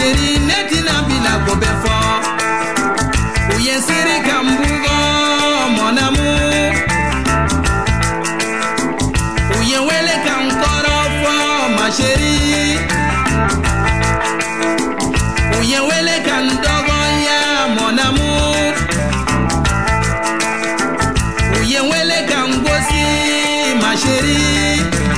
chérie, netina bila gobefo. Ouye siri kambugo, mon amour. Ouye wele kankorofo, ma chérie. Ouye wele kandogonya, mon amour. Ouye wele kangosi, ma chérie.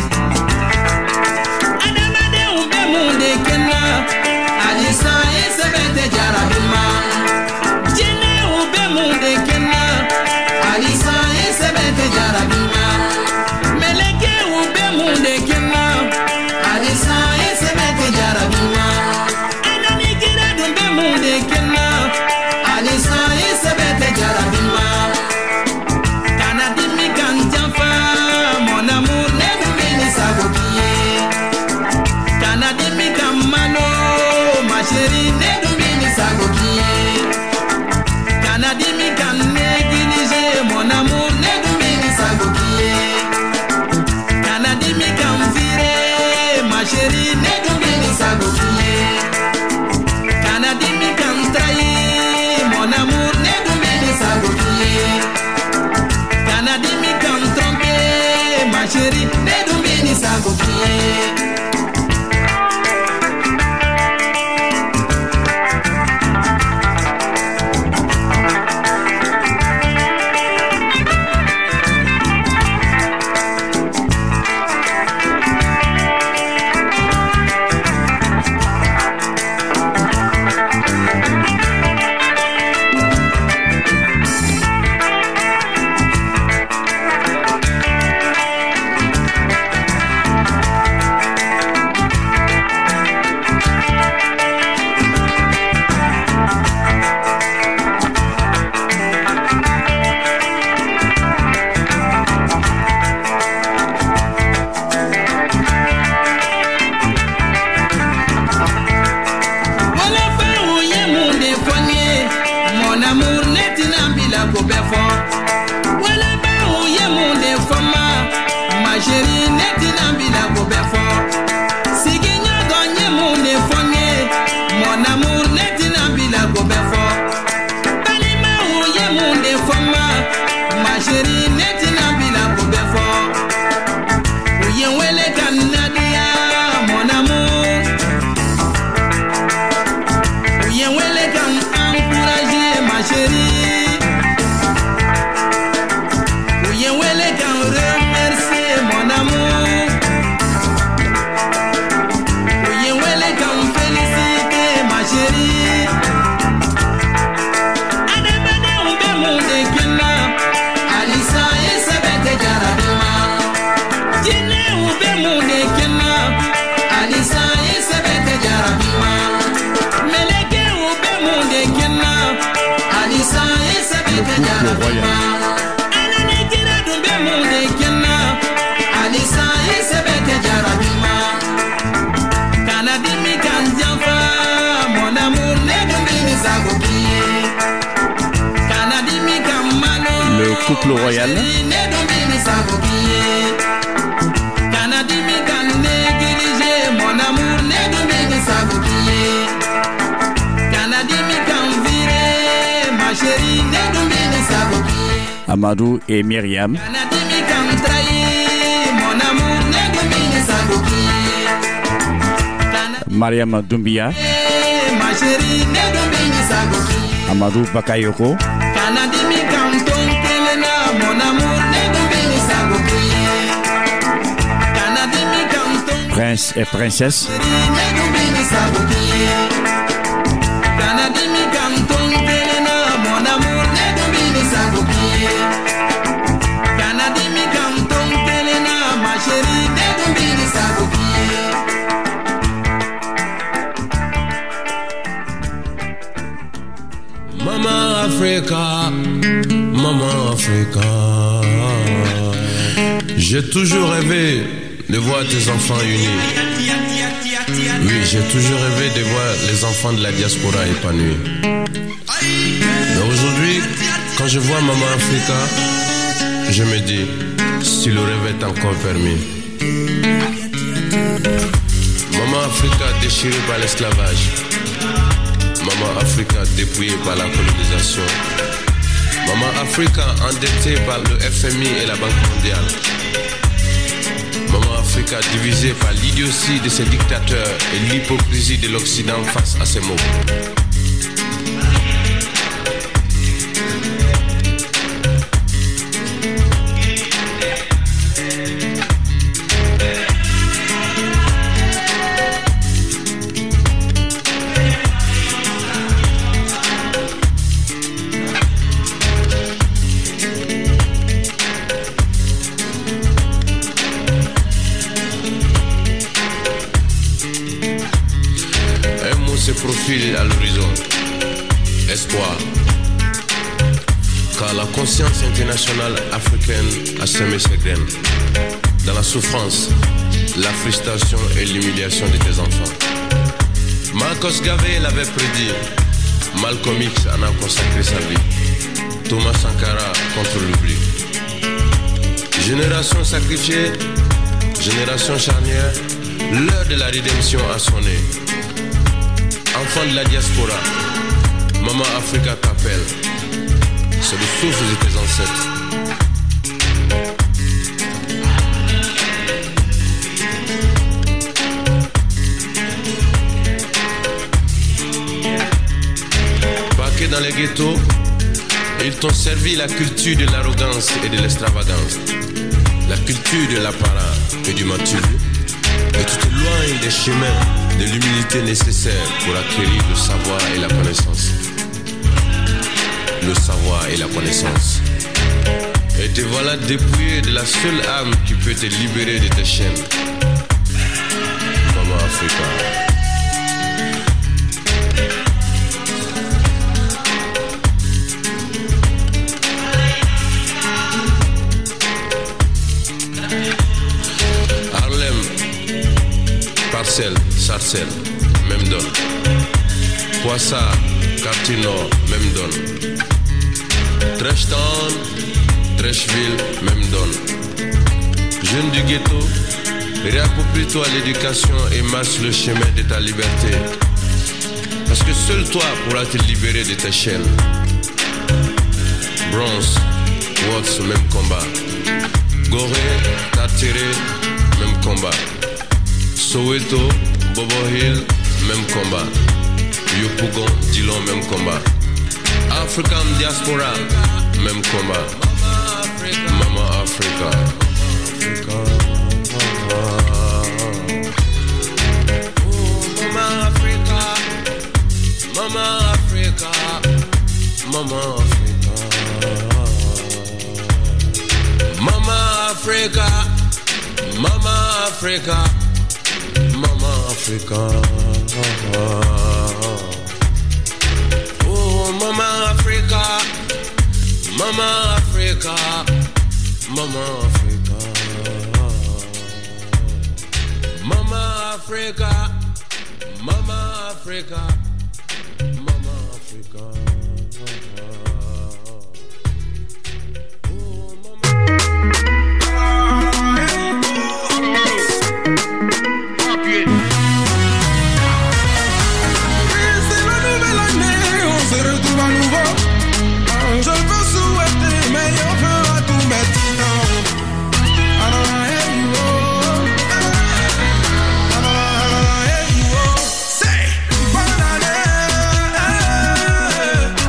Adamade ube munde kena, alisa isebete jarabima. Jene ube munde kena, alisa isebete jarabima. Meleke ube munde kena, alisa isebete jarabima. Anani gira dumbe munde kena, alisa isebete jarabima. Kanadimi kanjafa, mon amour ne dumini sagokiye. Kanadimi kamano, ma chérie ne dumini sagokiye. Kanadimi kan négligé, mon amour ne dumini sagokiye. Kanadimi kan viré, ma chérie ne dumini sagokiye. Kanadimi kan trahi, mon amour ne dumini sagokiye. Kanadimi kan trompé, ma chérie ne dumini sagokiye. Mon amour netina bila gobefo. Wele ba ouye munde fama, ma chérie netina bila gobefo. Siginya gonye munde fonye, mon amour netina bila gobefo. Balima ouye munde fama, ma chérie netina bila gobefo. Ouye wele kanadia, mon amour. Ouye wele kan encourager, ma chérie. Ouye wele kan remercier, mon amour. Ouye wele kan féliciter, ma chérie. Adamade ube munde kena, alisa isebete jarabima. Jine ube munde kena, alisa isebete jarabima. Meleke ube munde kena, alisa isebete jarabima. Anani gira dumbe munde kena, alisa isebete jarabima. Kanadimi kanjafa, mon amour ne dumbini sagokiye. Kanadimi kamano, Le couple royal. ne dumbini sagokiye. Kanadimi kan négligé, mon amour ne dumbini sagokiye. Kanadimi kan viré, ma chérie ne dumbini sagokiye. Amadou et Myriam. Kanadimi kan trahi, mon amour ne dumbini sagokiye. Mariam Doumbia. Ma chérie ne dumbini sagokiye. Amadou Bakayoko. Kanadimi kan tonkelena, mon amour ne dumbini sagokiye. Kanadimi kan tonkelena, Prince et princesse. ne dumbini sagokiye. Kanadimi kan tonkelena, mon amour ne dumbini sagokiye. Kanadimi kan tonkelena, ma chérie ne dumbini sagokiye. Maman Africa, Maman Africa. J'ai toujours rêvé de voir tes enfants unis. Oui, j'ai toujours rêvé de voir les enfants de la diaspora épanouis. Mais aujourd'hui, quand je vois Maman Africa, je me dis, si le rêve est encore permis. Maman Africa déchirée par l'esclavage, Maman Africa dépouillée par la colonisation. Maman Africa endettée par le FMI et la Banque mondiale. Maman Africa divisée par l'idiotie de ses dictateurs et l'hypocrisie de l'Occident face à ses maux. Profile à l'horizon, espoir, car la conscience internationale africaine a semé ses graines dans la souffrance, la frustration et l'humiliation de tes enfants. Marcos Garvey l'avait prédit, Malcolm X en a consacré sa vie, Thomas Sankara contre l'oubli. Génération sacrifiée, génération charnière, l'heure de la rédemption a sonné. Enfant de la diaspora, Maman Africa t'appelle. C'est le souffle de tes ancêtres. Parqués dans les ghettos, ils t'ont servi la culture de l'arrogance et de l'extravagance, la culture de l'apparat et du mature. Et tu t'éloignes des chemins de l'humilité nécessaire pour acquérir le savoir et la connaissance. Le savoir et la connaissance. Et te voilà dépouillé de la seule âme qui peut te libérer de tes chaînes. Maman Africa. Sarcelles, même donne. Poissard, Quartier Nord, même donne. Trashtown, Trashville, même donne. Jeune du ghetto, réapproprie-toi l'éducation et marche le chemin de ta liberté. Parce que seul toi pourras te libérer de tes chaînes. Bronze, Watts, même combat. Gorée, Tartéré, même combat. Soweto, Bobo Hill, même combat. Yopougon, Dillon, même combat. African Diaspora, même combat. Maman Africa. Maman Africa. Maman Africa. Maman Africa. Maman Africa. Maman Africa. Mama Africa. Oh, Mama Africa. Mama Africa. Mama Africa. Mama Africa. Mama Africa. Mama Africa. Bonne année.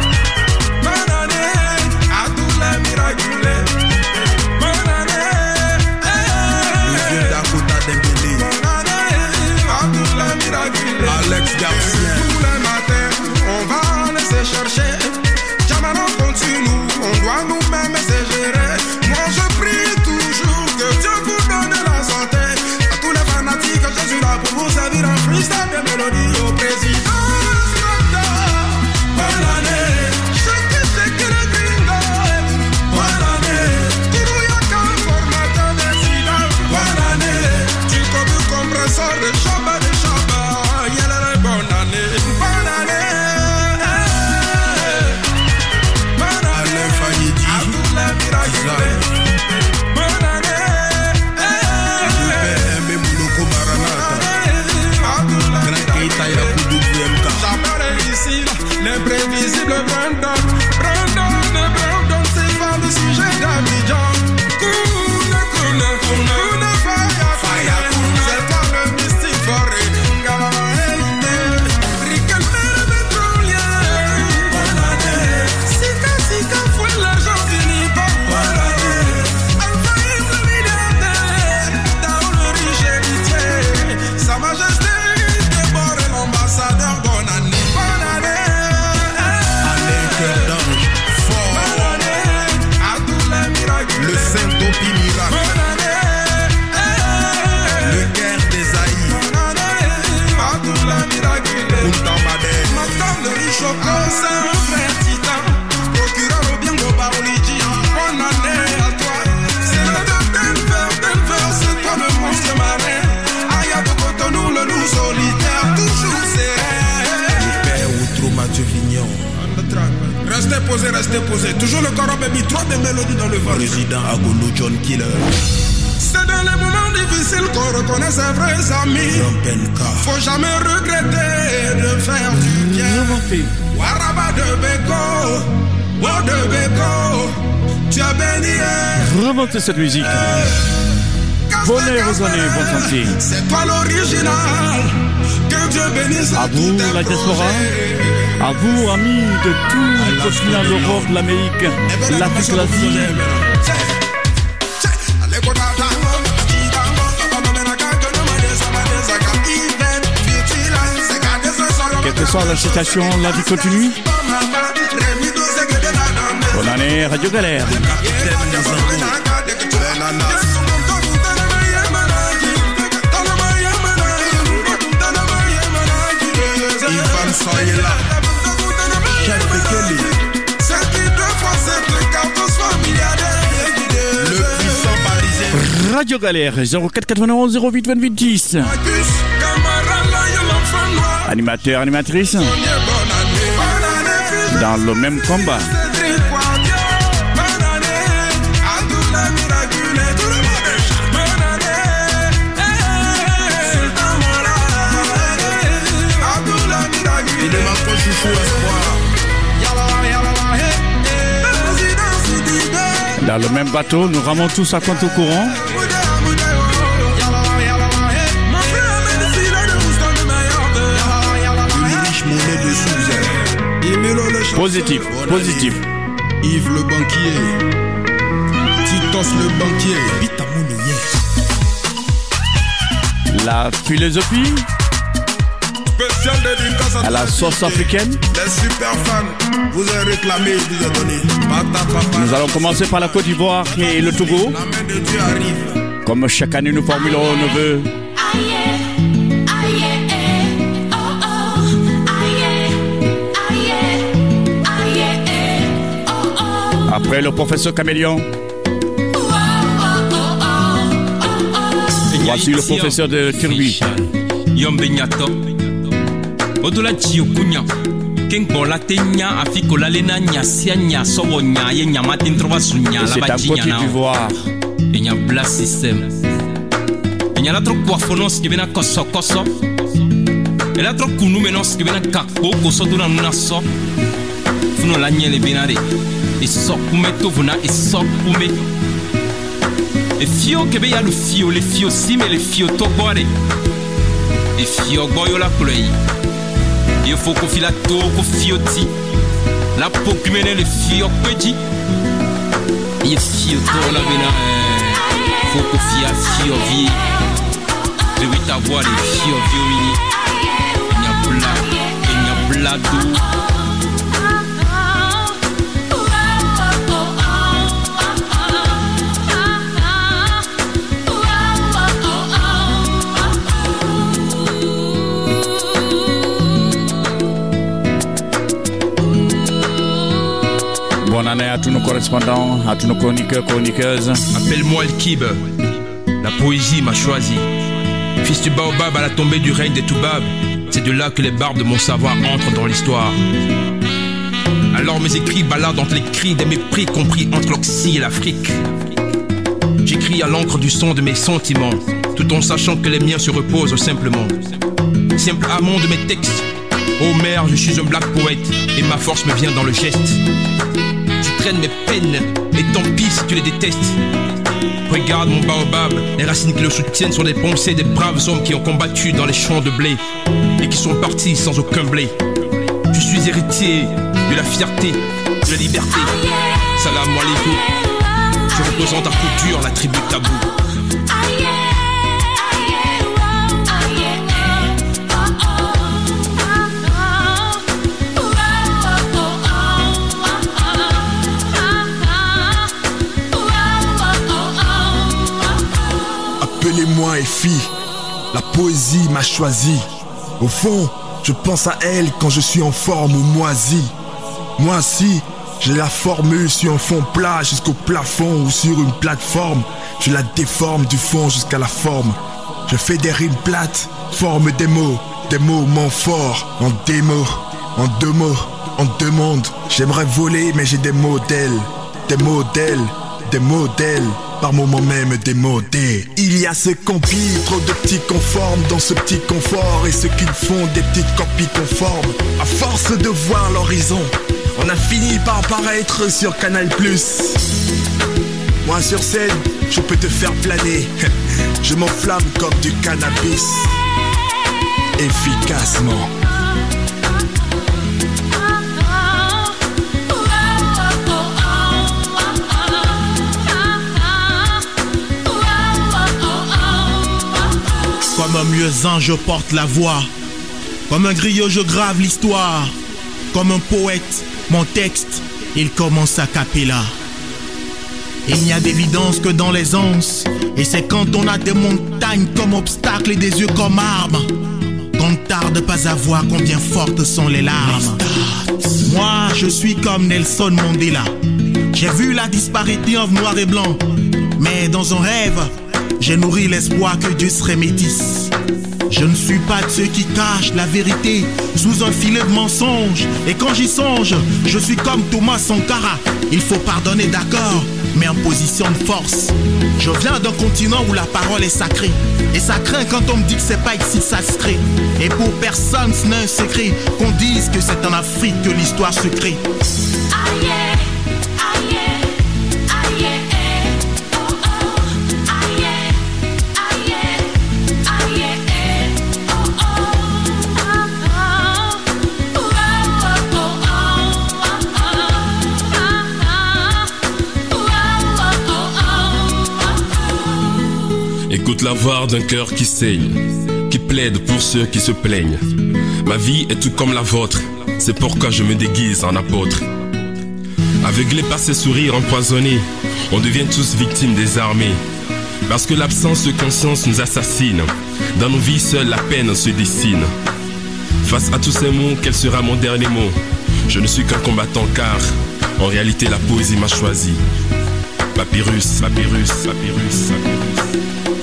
restez posé. Toujours le corps baby, trop de mélodies dans le ventre. Président Agolo John Killer. C'est dans les moments difficiles qu'on reconnaît ses vrais amis. Faut jamais regretter de faire du bien. Waraba de Beko, Wa de Beko, tu as béni. Remontez cette musique. Bonne aux années, bonne santé. C'est toi l'original. Que Dieu bénisse à vous, la diaspora. À vous, amis de tout le continent, l'Europe, l'Amérique, l'Afrique, l'Asie. Quelle que soit la situation, la vie continue. Bonne année, Radio Galère. Soyez là, chef Bekele. Le puissant parisien. Radio Galère 04 91 08 28 10. Animateur, animatrice. Dans le même combat. Dans le même bateau, nous ramons tous à compte au courant. Positif, positif. Yves le banquier, Titos le banquier. La philosophie à la sauce africaine. Les super fans, vous avez réclamé, vous avez donné. Nous allons commencer par la Côte d'Ivoire et le Togo. La main de Dieu arrive. Comme chaque année nous formulons nos vœux. Après le professeur Caméléon, voici le professeur de Turbi. Odola Chiokunya, King Bola Tenya, Afikola Lena, Nyasia, Nyasowonya, Yamatin Trova Sunya, la Côte d'Ivoire. Il y a un blast system. Il y a trop coiffonos qui viennent à Koso. Il y a trop Kounumenos qui viennent à Kako, Koso Duna Naso. Funo la Niele Binare. Et Sokume Tovuna et Sokume. Et Fio Kebe ya le Fio, les Fio Sim et les Fio Tobore. Et Fio Boyola Play. Il faut qu'on file la tour, qu'on fioti. La peau qui mène le fio petit. Il fio tour la vena. Faut qu'on file à fio vie. De 8 à voir les fio violini. Il y a bla, il y a blado. Bonne année à tous nos correspondants, à tous nos chroniqueurs, chroniqueuses. Appelle-moi El Kib. La poésie m'a choisi. Fils du baobab à la tombée du règne des Toubab. C'est de là que les barbes de mon savoir entrent dans l'histoire. Alors mes écrits baladent entre les cris des mépris compris entre l'Occident et l'Afrique. J'écris à l'encre du son de mes sentiments, tout en sachant que les miens se reposent simplement. Simple amont de mes textes. Oh mère, je suis un black poète et ma force me vient dans le geste. Tu traînes mes peines et tant pis si tu les détestes. Regarde mon baobab, les racines qui le soutiennent sont des pensées des braves hommes qui ont combattu dans les champs de blé et qui sont partis sans aucun blé. Je suis héritier de la fierté, de la liberté. Salam alaikum. Je représente à coup dur la tribu Tabou. Appelez-moi Effie, la poésie m'a choisi. Au fond, je pense à elle quand je suis en forme ou moisi. Moi si, j'ai la formule sur un fond plat jusqu'au plafond ou sur une plateforme. Je la déforme du fond jusqu'à la forme. Je fais des rimes plates, forme des mots monts forts, en des mots, en deux mots. en deux mondes. J'aimerais voler mais j'ai des modèles. Des modèles, des modèles. Par moments même démodés. Il y a ceux qui empilent trop de petits conformes dans ce petit confort, et ceux qui font des petites copies conformes. À force de voir l'horizon, on a fini par apparaître sur Canal+. Moi sur scène, je peux te faire planer. Je m'enflamme comme du cannabis. Efficacement. Comme un muezzin, je porte la voix. Comme un griot, je grave l'histoire. Comme un poète, mon texte, il commence à cappella. Il n'y a d'évidence que dans l'aisance. Et c'est quand on a des montagnes comme obstacle et des yeux comme armes qu'on ne tarde pas à voir combien fortes sont les larmes. Moi, je suis comme Nelson Mandela. J'ai vu la disparité en noir et blanc. Mais dans un rêve, j'ai nourri l'espoir que Dieu serait métis. Je ne suis pas de ceux qui cachent la vérité sous un filet de mensonges. Et quand j'y songe, je suis comme Thomas Sankara. Il faut pardonner, d'accord, mais en position de force. Je viens d'un continent où la parole est sacrée. Et ça craint quand on me dit que c'est pas ici que ça se crée. Et pour personne ce n'est un secret qu'on dise que c'est en Afrique que l'histoire se crée. Écoute la voix d'un cœur qui saigne, qui plaide pour ceux qui se plaignent. Ma vie est tout comme la vôtre, c'est pourquoi je me déguise en apôtre. Aveuglés par ces sourires empoisonnés, on devient tous victimes des armées. Parce que l'absence de conscience nous assassine. Dans nos vies, seule la peine se dessine. Face à tous ces mots, quel sera mon dernier mot? Je ne suis qu'un combattant car, en réalité, la poésie m'a choisi. Papyrus, papyrus, papyrus, papyrus.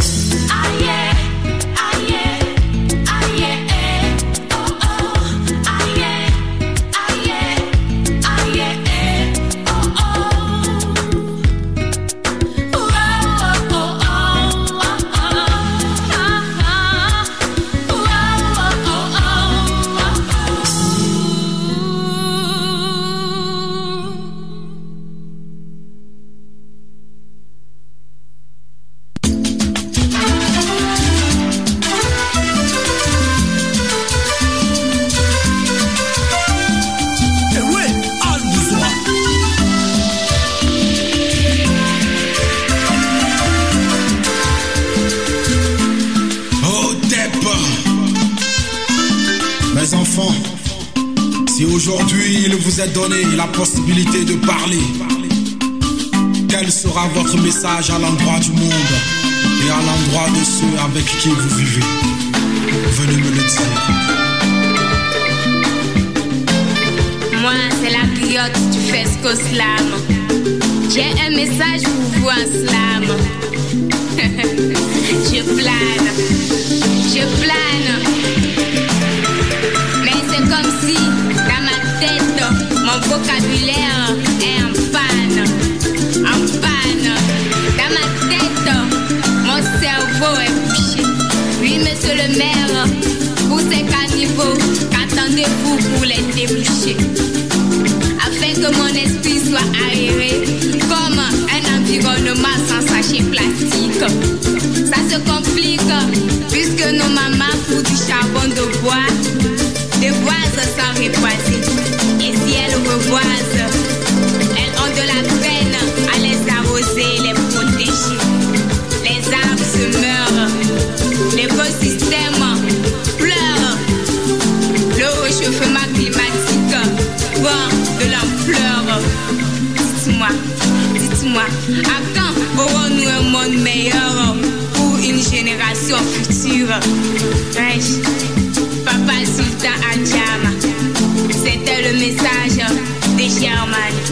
Aujourd'hui, il vous est donné la possibilité de parler. Quel sera votre message à l'endroit du monde et à l'endroit de ceux avec qui vous vivez? Venez me le dire. Moi, c'est la griotte du Fesco Slam. J'ai un message pour vous en slam. Je plane. Mais c'est comme si dans ma tête, mon vocabulaire est en panne. Dans ma tête, mon cerveau est bouché. Oui, monsieur le maire, pour ces caniveaux, qu'attendez-vous pour les déboucher? Afin que mon esprit soit aéré comme un environnement sans sachet plastique. Ça se complique puisque nos mamans font du charbon de bois, des boises sans reboiser. Et si elles reboisent, elles ont de la peine à les arroser, les protéger. Les arbres se meurent, l'écosystème pleure. Le réchauffement climatique prend de l'ampleur. Dites-moi, à quand aurons-nous un monde meilleur pour une génération future? Papa Sultan Adjama, c'était le message de Germanie.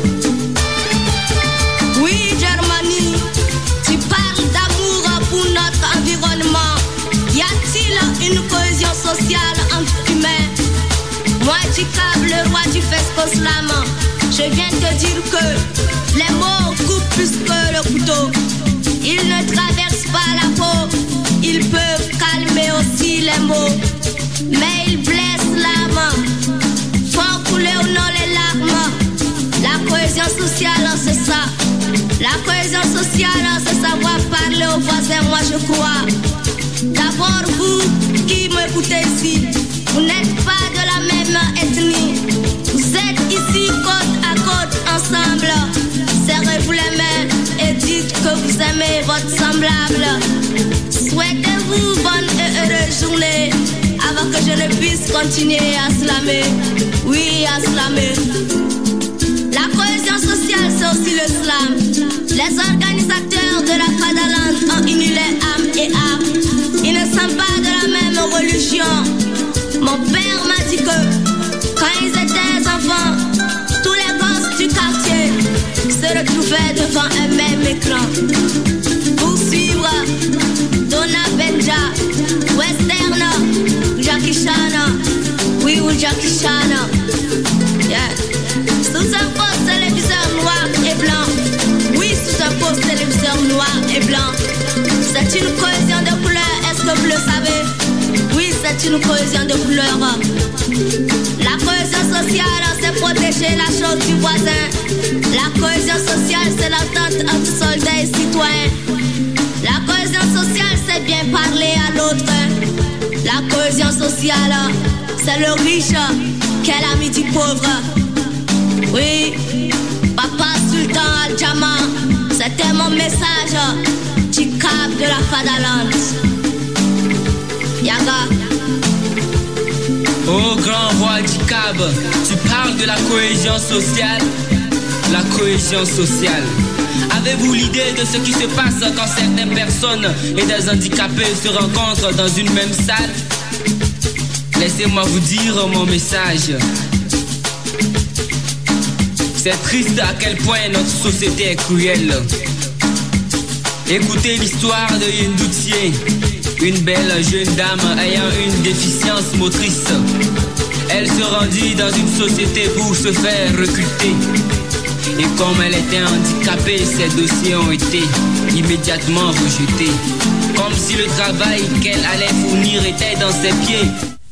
Oui, Germanie, tu parles d'amour pour notre environnement. Y a-t-il une cohésion sociale entre humains? Moi, tu Dicab, le roi du fesco slam. Je viens te dire que les mots coupent plus que le couteau. Ils ne traversent pas la peau, ils peuvent calmer aussi les mots, mais ils blessent l'âme, font couler au nom les larmes. La cohésion sociale, c'est ça. La cohésion sociale, c'est savoir parler aux voisins, moi je crois. D'abord vous qui m'écoutez ici, vous n'êtes pas de la même ethnie. Vous êtes ici côte à côte ensemble. Serrez-vous les mains et dites que vous aimez votre semblable. Souhaitez-vous bonne et heureuse journée avant que je ne puisse continuer à slammer. Oui, à slammer. La cohésion sociale, c'est aussi le slam. Les organisateurs de la Fadaland ont uni les âmes et âmes. Ils ne sont pas de la même religion. Mon père m'a dit que quand ils étaient enfants, tous les gosses du quartier se retrouvaient devant un même écran pour suivre Donna Benja, Western, Jackie Chan. Oui, ou Jackie Chan. Yeah. Sous un poste téléviseur noir et blanc. Oui, sous un poste téléviseur noir et blanc. C'est une cohésion de couleurs, est-ce que vous le savez? Oui, c'est une cohésion de couleurs. La cohésion sociale, c'est protéger la chose du voisin. La cohésion sociale, c'est l'entente entre soldats et citoyens. La cohésion sociale, c'est bien parler à l'autre. La cohésion sociale, c'est le riche qui est l'ami du pauvre. Oui, Papa Sultan Al-Jama, c'était mon message du cap de la Fadaland. Yaga. Oh grand roi du Cab, tu parles de la cohésion sociale. La cohésion sociale. Avez-vous l'idée de ce qui se passe quand certaines personnes et des handicapés se rencontrent dans une même salle? Laissez-moi vous dire mon message. C'est triste à quel point notre société est cruelle. Écoutez l'histoire de Yendoutier, une belle jeune dame ayant une déficience motrice. Elle se rendit dans une société pour se faire recruter. Et comme elle était handicapée, ses dossiers ont été immédiatement rejetés. Comme si le travail qu'elle allait fournir était dans ses pieds.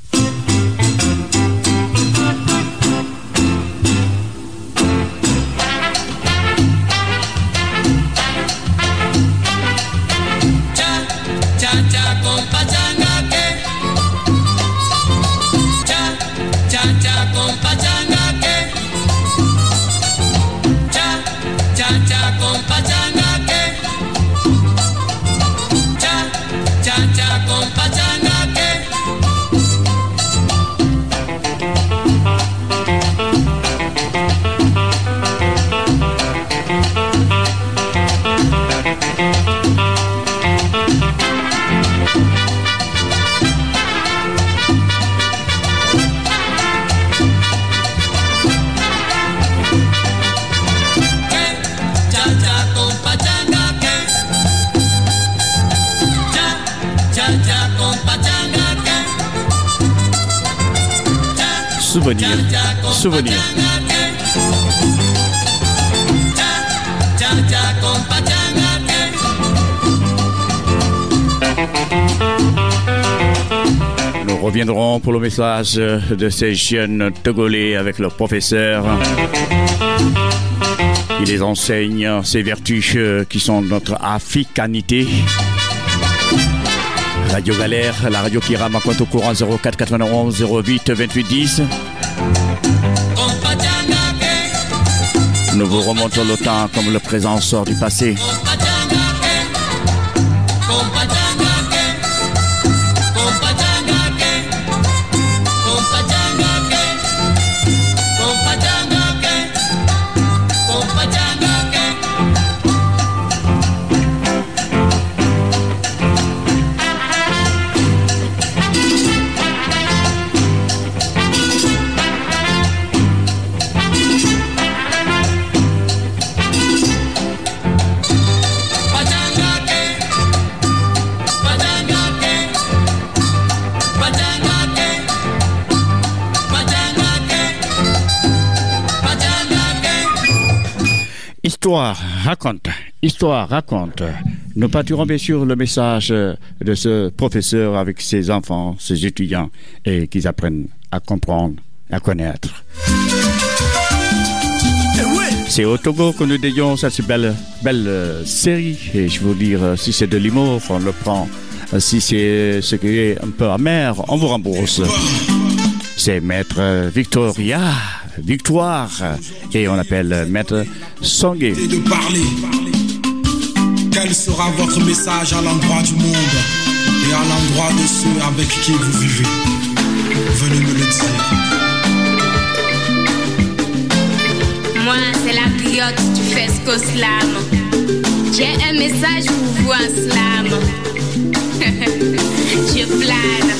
Souvenir. Nous reviendrons pour le message de ces jeunes Togolais avec leur professeur. Il les enseigne ces vertus qui sont notre africanité. Radio Galère, la radio qui rame à compte au courant 04 91 08 28 10. Nous vous remontons le temps comme le présent sort du passé. Histoire raconte. Nous partirons bien sûr le message de ce professeur avec ses enfants, ses étudiants, et qu'ils apprennent à comprendre, à connaître. C'est au Togo que nous dédions cette belle série. Et je veux dire, si c'est de l'humour, on le prend. Si c'est ce qui est un peu amer, on vous rembourse. C'est Maître Victoire, et on appelle Maître Songué. De parler. Quel sera votre message à l'endroit du monde et à l'endroit de ceux avec qui vous vivez? Venez me le dire. Moi, c'est la griotte du Fesco Slam. J'ai un message pour vous en slam. Je plane.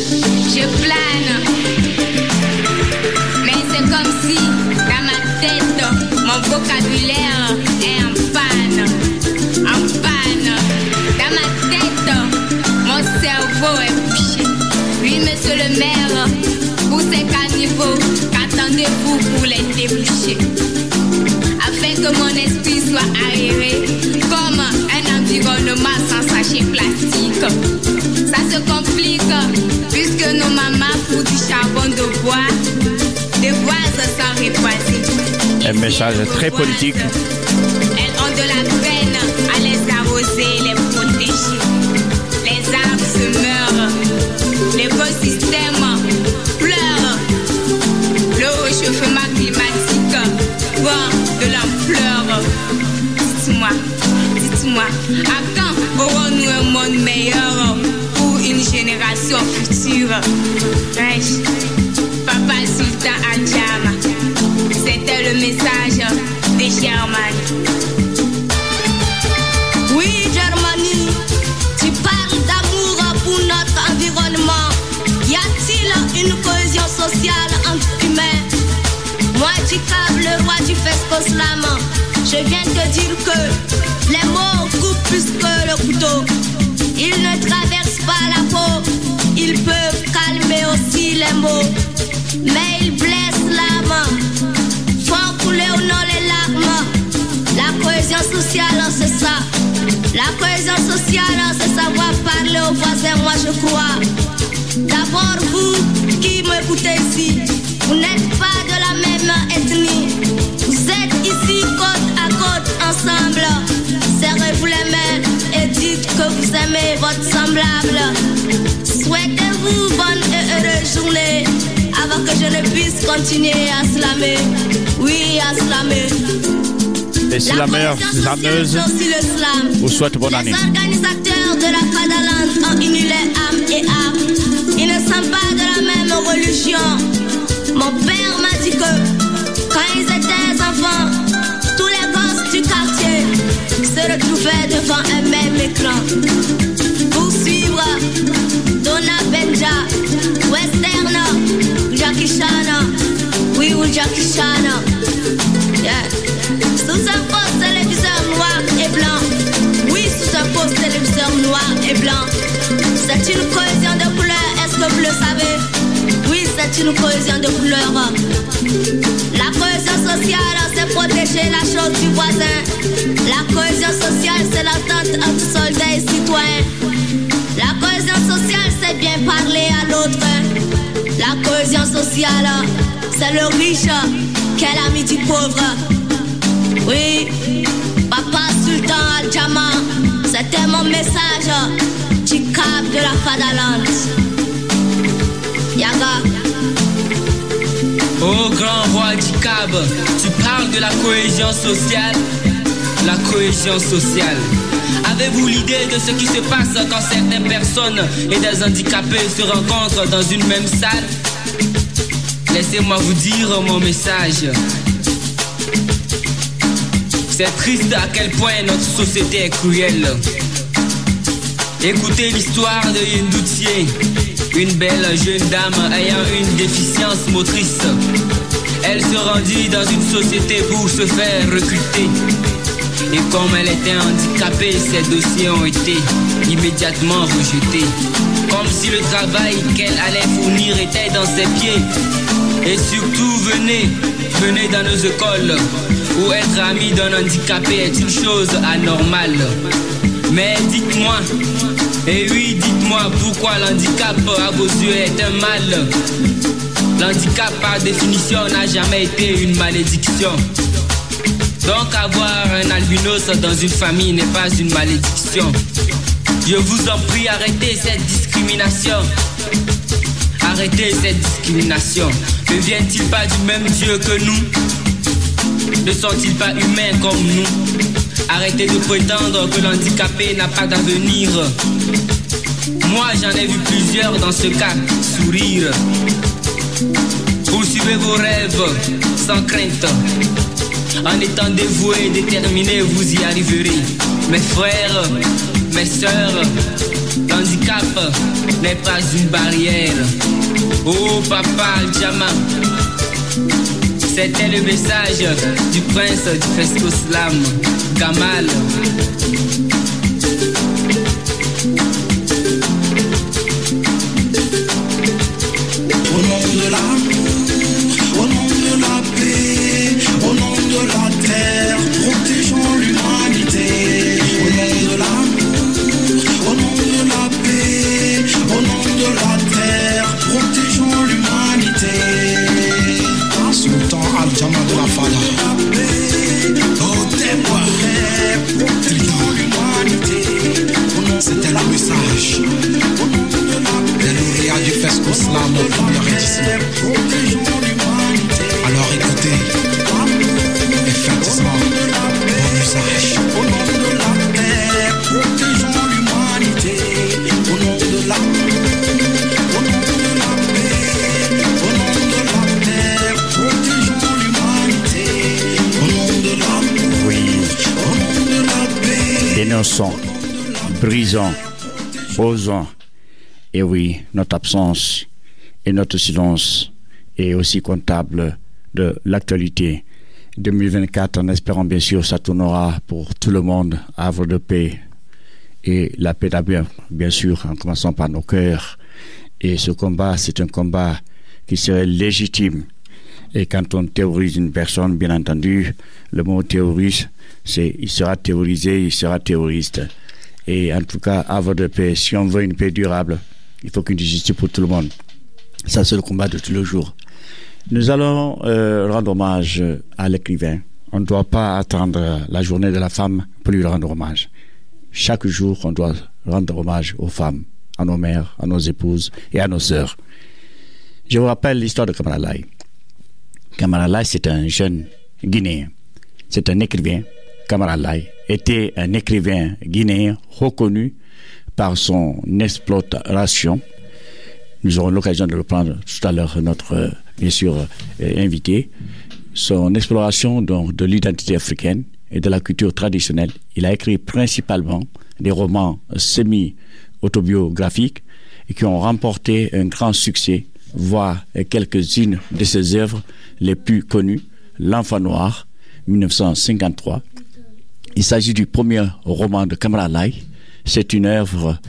Mais c'est comme si, dans ma tête, mon vocabulaire est en panne. Dans ma tête, mon cerveau est bouché. Oui, monsieur le maire, pour ces caniveaux, qu'attendez-vous pour les déboucher? Afin que mon esprit soit aéré comme un environnement sans sachet plastique. Ça se complique puisque nos mamans pour du charbon de bois, des bois sans reboiser. Un message très politique. Elles ont de la peine à les arroser, les protéger. Les arbres se meurent, l'écosystème pleure. Le réchauffement climatique prend de l'ampleur. Dites-moi, à quand aurons-nous un monde meilleur pour une génération future? Papa Sultan Adjama, c'était le message de Germanie. Oui, Germanie, tu parles d'amour pour notre environnement. Y a-t-il une cohésion sociale entre humains? Moi, Jikab, le roi du Fesco Slam, je viens te dire que les mots coupent plus que le couteau. Ils ne traversent pas la peau, ils peuvent calmer aussi les mots, mais ils blessent l'âme, font couler au nom les larmes. La cohésion sociale, c'est ça. La cohésion sociale, c'est savoir parler aux voisins, moi je crois. D'abord, vous qui m'écoutez ici, vous n'êtes pas de la même ethnie. Vous êtes ici côte à côte ensemble. Serrez-vous les mains et dites que vous aimez votre semblable. Souhaitez-vous bonne et heureuse journée avant que je ne puisse continuer à slammer. Oui, à slammer. Et si la mère slameuse vous souhaite bonne année. Les organisateurs de la Fadaland ont uni les âmes et âmes. Ils ne sont pas de la même religion. Mon père m'a dit que quand ils étaient enfants, tous les gosses du quartier se retrouvaient devant un même écran pour suivre Donna Benja, Western, Jackie Chan. Oui, ou Jackie Chan. Yeah. Sous un poste téléviseur noir et blanc. Oui, sous un poste téléviseur noir et blanc. C'est une cohésion de couleurs, est-ce que vous le savez? Oui, c'est une cohésion de couleurs. La cohésion sociale, c'est protéger la chose du voisin. La cohésion sociale, c'est l'attente entre soldats et citoyens. La cohésion sociale, c'est bien parler à l'autre. La cohésion sociale, c'est le riche qui est l'ami du pauvre. Oui, Papa Sultan Al-Jama, c'était mon message. Jikab de la Fadaland. Yaga. Oh grand roi Jikab, tu parles de la cohésion sociale. La cohésion sociale. Avez-vous l'idée de ce qui se passe quand certaines personnes et des handicapés se rencontrent dans une même salle? Laissez-moi vous dire mon message. C'est triste à quel point notre société est cruelle. Écoutez l'histoire de Yendoutier, une belle jeune dame ayant une déficience motrice. Elle se rendit dans une société pour se faire recruter. Et comme elle était handicapée, ses dossiers ont été immédiatement rejetés. Comme si le travail qu'elle allait fournir était dans ses pieds. Et surtout, venez dans nos écoles. ou être ami d'un handicapé est une chose anormale. Mais dites-moi, et oui, dites-moi pourquoi l'handicap à vos yeux est un mal. L'handicap par définition n'a jamais été une malédiction. Donc avoir un albinos dans une famille n'est pas une malédiction. Je vous en prie, arrêtez cette discrimination. Arrêtez cette discrimination. Ne viennent-ils pas du même Dieu que nous? Ne sont-ils pas humains comme nous? Arrêtez de prétendre que l'handicapé n'a pas d'avenir. Moi j'en ai vu plusieurs dans ce cas sourire. Poursuivez vos rêves sans crainte. En étant dévoué et déterminé, vous y arriverez. Mes frères, mes sœurs, l'handicap n'est pas une barrière. Oh Papa Aljama, c'était le message du prince du Fesco Slam, Gamal. Au nom de l'amour, au nom de la paix, au nom de la terre, protégeons l'humanité. Au nom de l'amour, au nom de la paix, au nom de la terre, protégeons l'humanité. Sultan Aljama de la Fada. Oh, témoin, protégeons l'humanité. C'était le message de lauréat du Fesco Slam au premier édition. Alors écoutez et faites ça, bon usage. Au nom de la paix, protégeons l'humanité. Au nom de l'amour, au nom de la paix, au nom de la terre, protégeons l'humanité. Au nom de l'amour, Oui, au nom de la paix. dénonçons, brisons, osons. Et oui, notre absence et notre silence est aussi comptable de l'actualité 2024, en espérant bien sûr ça tournera pour tout le monde, havre de paix. Et la paix d'abord, bien sûr, en commençant par nos cœurs. Et ce combat, c'est un combat qui serait légitime. Et quand on terrorise une personne, bien entendu, le mot terroriste, c'est il sera terrorisé, il sera terroriste. Et en tout cas, havre de paix, si on veut une paix durable, il faut qu'une justice pour tout le monde. Ça, c'est le combat de tous les jours. Nous allons rendre hommage à l'écrivain. On ne doit pas attendre la journée de la femme pour lui rendre hommage. Chaque jour, on doit rendre hommage aux femmes, à nos mères, à nos épouses et à nos sœurs. Je vous rappelle l'histoire de Camara Laye. Camara Laye, c'est un jeune Guinéen. C'est un écrivain. Camara Laye était un écrivain guinéen reconnu par son exploration. Nous aurons l'occasion de le prendre tout à l'heure, notre, bien sûr, invité. Son exploration donc, de l'identité africaine et de la culture traditionnelle. Il a écrit principalement des romans semi-autobiographiques et qui ont remporté un grand succès, voire quelques-unes de ses œuvres les plus connues. L'Enfant Noir, 1953. Il s'agit du premier roman de Camara Laye. C'est une œuvre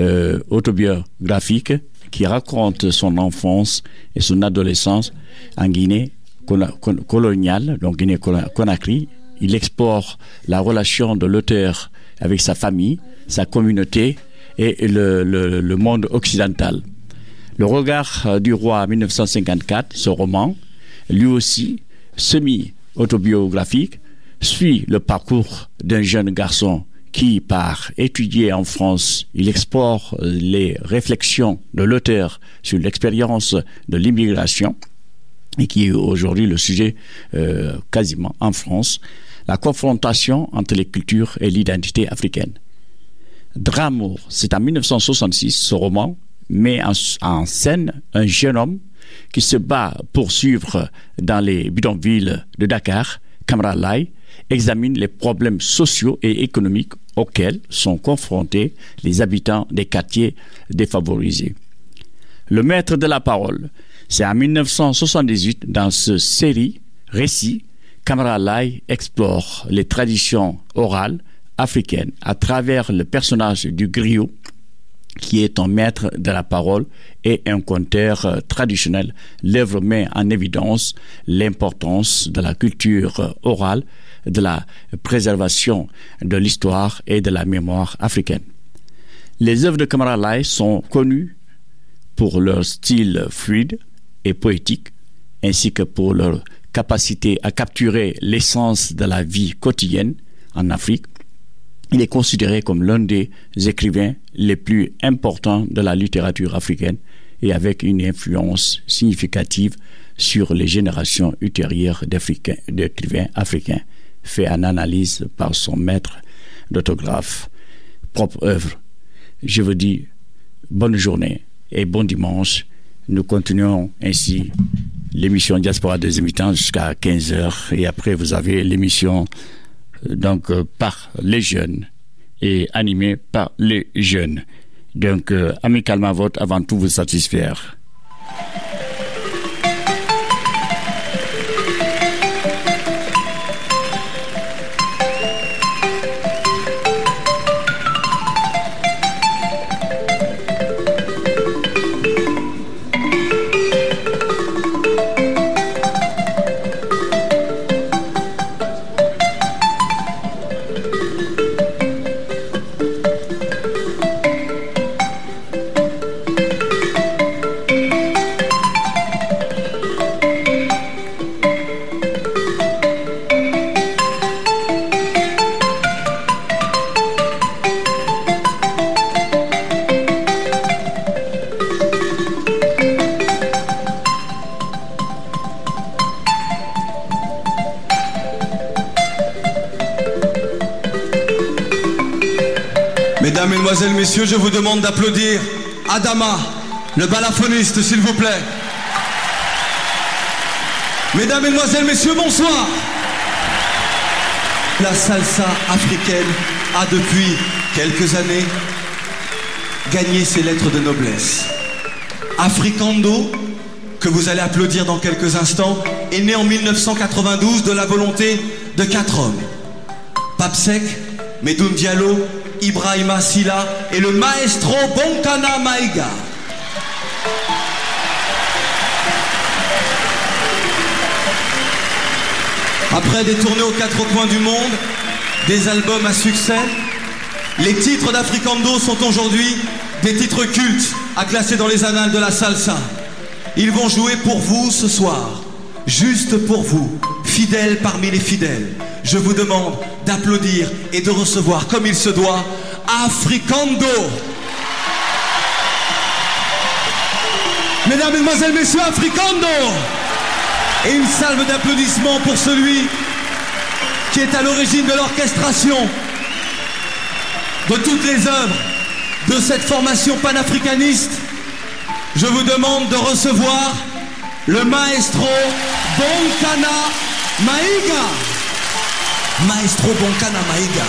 autobiographique qui raconte son enfance et son adolescence en Guinée coloniale, donc Guinée-Conakry. Il explore la relation de l'auteur avec sa famille, sa communauté et le monde occidental. Le regard du roi 1954, ce roman, lui aussi semi-autobiographique, suit le parcours d'un jeune garçon qui part étudier en France. Il explore les réflexions de l'auteur sur l'expérience de l'immigration et qui est aujourd'hui le sujet quasiment en France, la confrontation entre les cultures et l'identité africaine. Dramour, c'est en 1966, ce roman met en scène un jeune homme qui se bat pour suivre dans les bidonvilles de Dakar. Camara Laye examine les problèmes sociaux et économiques auxquels sont confrontés les habitants des quartiers défavorisés. Le maître de la parole, c'est en 1978, dans cette série Récits, Camara Laye explore les traditions orales africaines à travers le personnage du griot qui est un maître de la parole et un conteur traditionnel. L'œuvre met en évidence l'importance de la culture orale, de la préservation de l'histoire et de la mémoire africaine. Les œuvres de Camara Laye sont connues pour leur style fluide et poétique, ainsi que pour leur capacité à capturer l'essence de la vie quotidienne en Afrique. Il est considéré comme l'un des écrivains les plus importants de la littérature africaine et avec une influence significative sur les générations ultérieures d'écrivains africains, fait en analyse par son maître d'orthographe, propre œuvre. Je vous dis bonne journée et bon dimanche. Nous continuons ainsi l'émission Diaspora deuxième mi-temps jusqu'à 15h et après vous avez l'émission par les jeunes et animée par les jeunes. Donc amicalement vote avant tout vous satisfaire. Mesdames, Mesdemoiselles, Messieurs, je vous demande d'applaudir Adama, le balafoniste, s'il vous plaît. Mesdames, Mesdemoiselles, Messieurs, bonsoir. La salsa africaine a depuis quelques années gagné ses lettres de noblesse. Africando, que vous allez applaudir dans quelques instants, est né en 1992 de la volonté de 4 hommes. Pape Seck, Medoune Diallo, Ibrahima Silla et le maestro Bonkana Maïga. Après des tournées aux 4 coins du monde, des albums à succès, les titres d'Africando sont aujourd'hui des titres cultes à classer dans les annales de la salsa. Ils vont jouer pour vous ce soir, juste pour vous, fidèles parmi les fidèles. Je vous demande d'applaudir et de recevoir comme il se doit Africando. Mesdames, Mesdemoiselles, Messieurs, Africando. Et une salve d'applaudissements pour celui qui est à l'origine de l'orchestration de toutes les œuvres de cette formation panafricaniste. Je vous demande de recevoir le maestro Bonkana Maïga. Maestro Bonkana Maïga.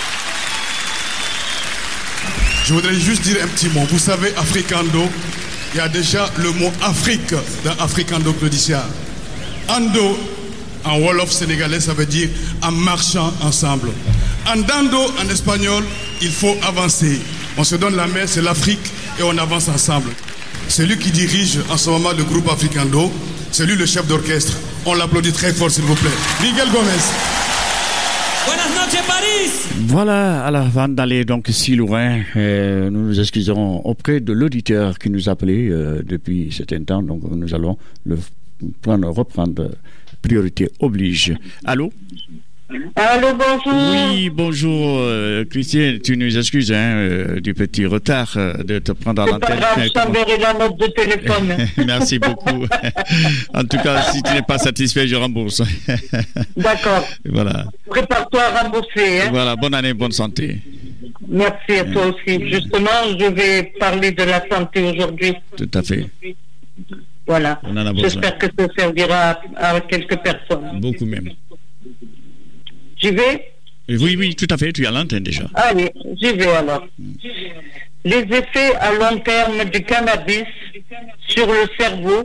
Je voudrais juste dire un petit mot. Vous savez, Africando, il y a déjà le mot Afrique dans Africando Claudicia. Ando, en Wolof sénégalais, ça veut dire en marchant ensemble. Andando, en espagnol, il faut avancer. On se donne la main, c'est l'Afrique, et on avance ensemble. C'est lui qui dirige en ce moment le groupe Africando. C'est lui le chef d'orchestre. On l'applaudit très fort, s'il vous plaît. Miguel Gomez. Buenas noches, Paris. Voilà, alors avant d'aller donc si loin, nous nous excusons auprès de l'auditeur qui nous appelait depuis certain temps, donc nous allons reprendre priorité oblige. Allô? Allô, bonjour. Oui, bonjour, Christian, tu nous excuses du petit retard de te prendre à l'antenne. Je t'enverrai la note de téléphone. Merci beaucoup. En tout cas, si tu n'es pas satisfait, je rembourse. D'accord. Voilà. Prépare-toi à rembourser. Hein. Voilà, bonne année, bonne santé. Merci à toi aussi. Justement, je vais parler de la santé aujourd'hui. Tout à fait. Voilà. J'espère que ça servira à quelques personnes. Beaucoup même. J'y vais? Oui, tout à fait, tu es à l'antenne déjà. Allez, j'y vais alors. Les effets à long terme du cannabis sur le cerveau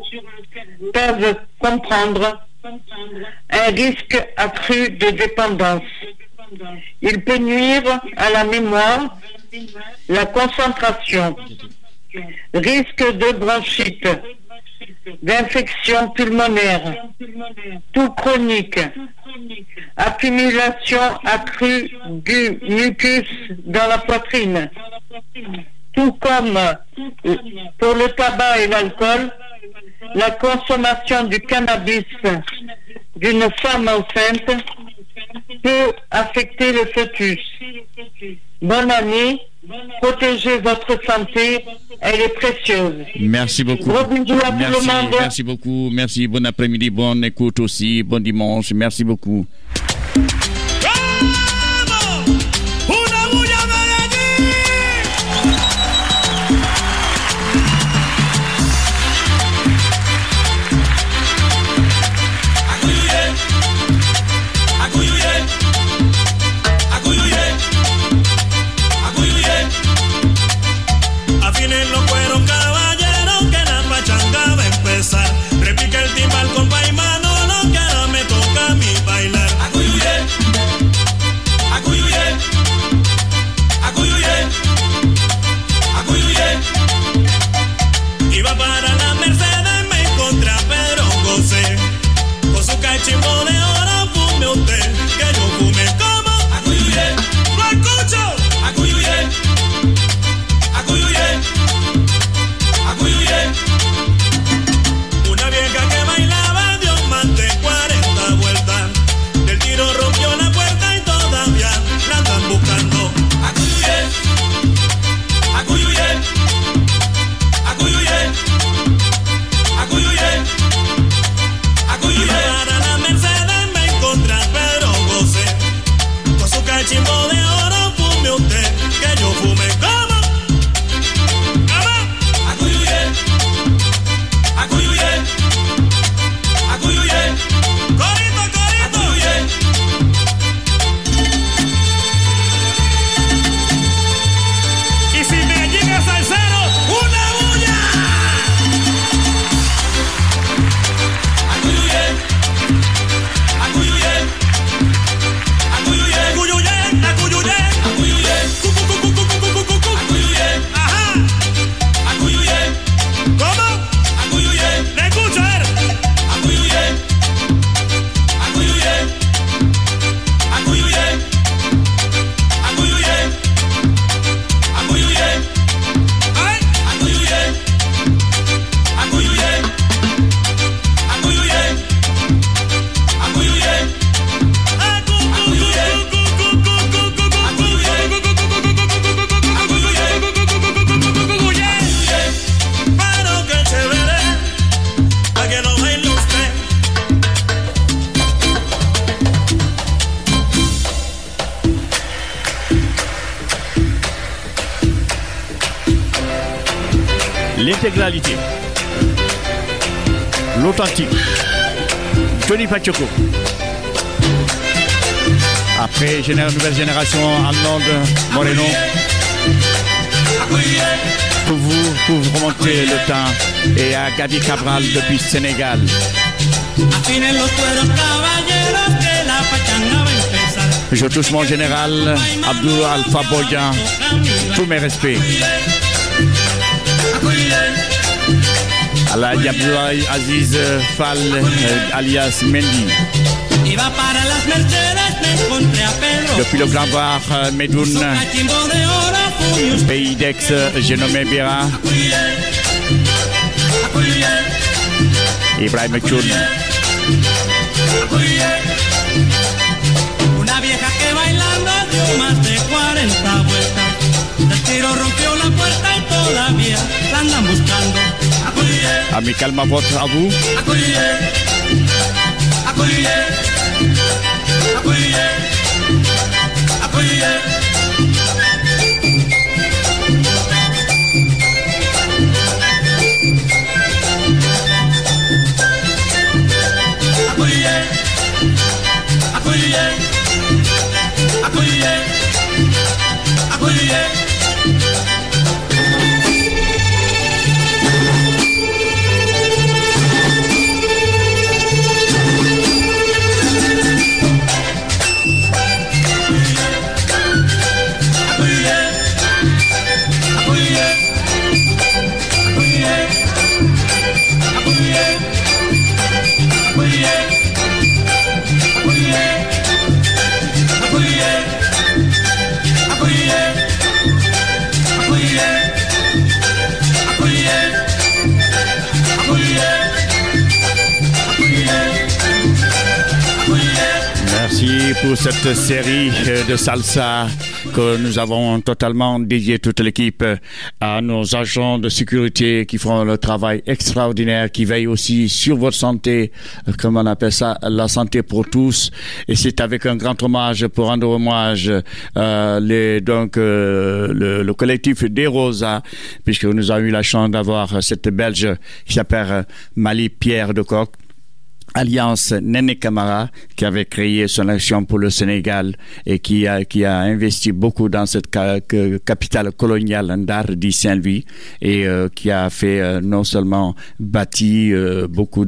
peuvent comprendre un risque accru de dépendance, Il peut nuire à la mémoire, la concentration, risque de bronchite, d'infection pulmonaire, toux chronique, accumulation accrue du mucus dans la poitrine, tout comme pour le tabac et l'alcool, la consommation du cannabis d'une femme enceinte peut affecter le fœtus. Bonne année, protégez votre santé, elle est précieuse. Merci beaucoup. Gros bisous à tout le monde. Merci beaucoup. Merci. Bon après-midi, bonne écoute aussi. Bon dimanche. Merci beaucoup. Repica el timbal, compa y Manolo, que ahora me toca a mí bailar. L'intégralité, l'authentique, Tony Pacheco. Après, nouvelle génération, Arnold Moreno. Pour vous remonter le temps, et à Gadi Cabral depuis Sénégal. Je touche mon général, Abdou Alpha Bodjan. Tous mes respects. Alhaji Abdoulaye Aziz Fall, alias Mendy. Depuis le Grand Bar, Medoun, pays d'Aix, j'ai nommé Bira. Ibrahim Choun. Una vieja que bailando dio más de 40 vueltas. Del tiro rompió la puerta y todavía la andan buscando. Amical ma vote à vous. pour cette série de salsa que nous avons totalement dédié toute l'équipe à nos agents de sécurité qui font le travail extraordinaire, qui veillent aussi sur votre santé, comme on appelle ça, la santé pour tous. Et c'est avec un grand hommage pour rendre hommage le collectif des Rosas, puisque nous avons eu la chance d'avoir cette Belge qui s'appelle Mali Pierre de Coq, Alliance Néné Camara, qui avait créé son action pour le Sénégal et qui a investi beaucoup dans cette capitale coloniale Ndar di Saint-Louis et qui a fait non seulement bâti beaucoup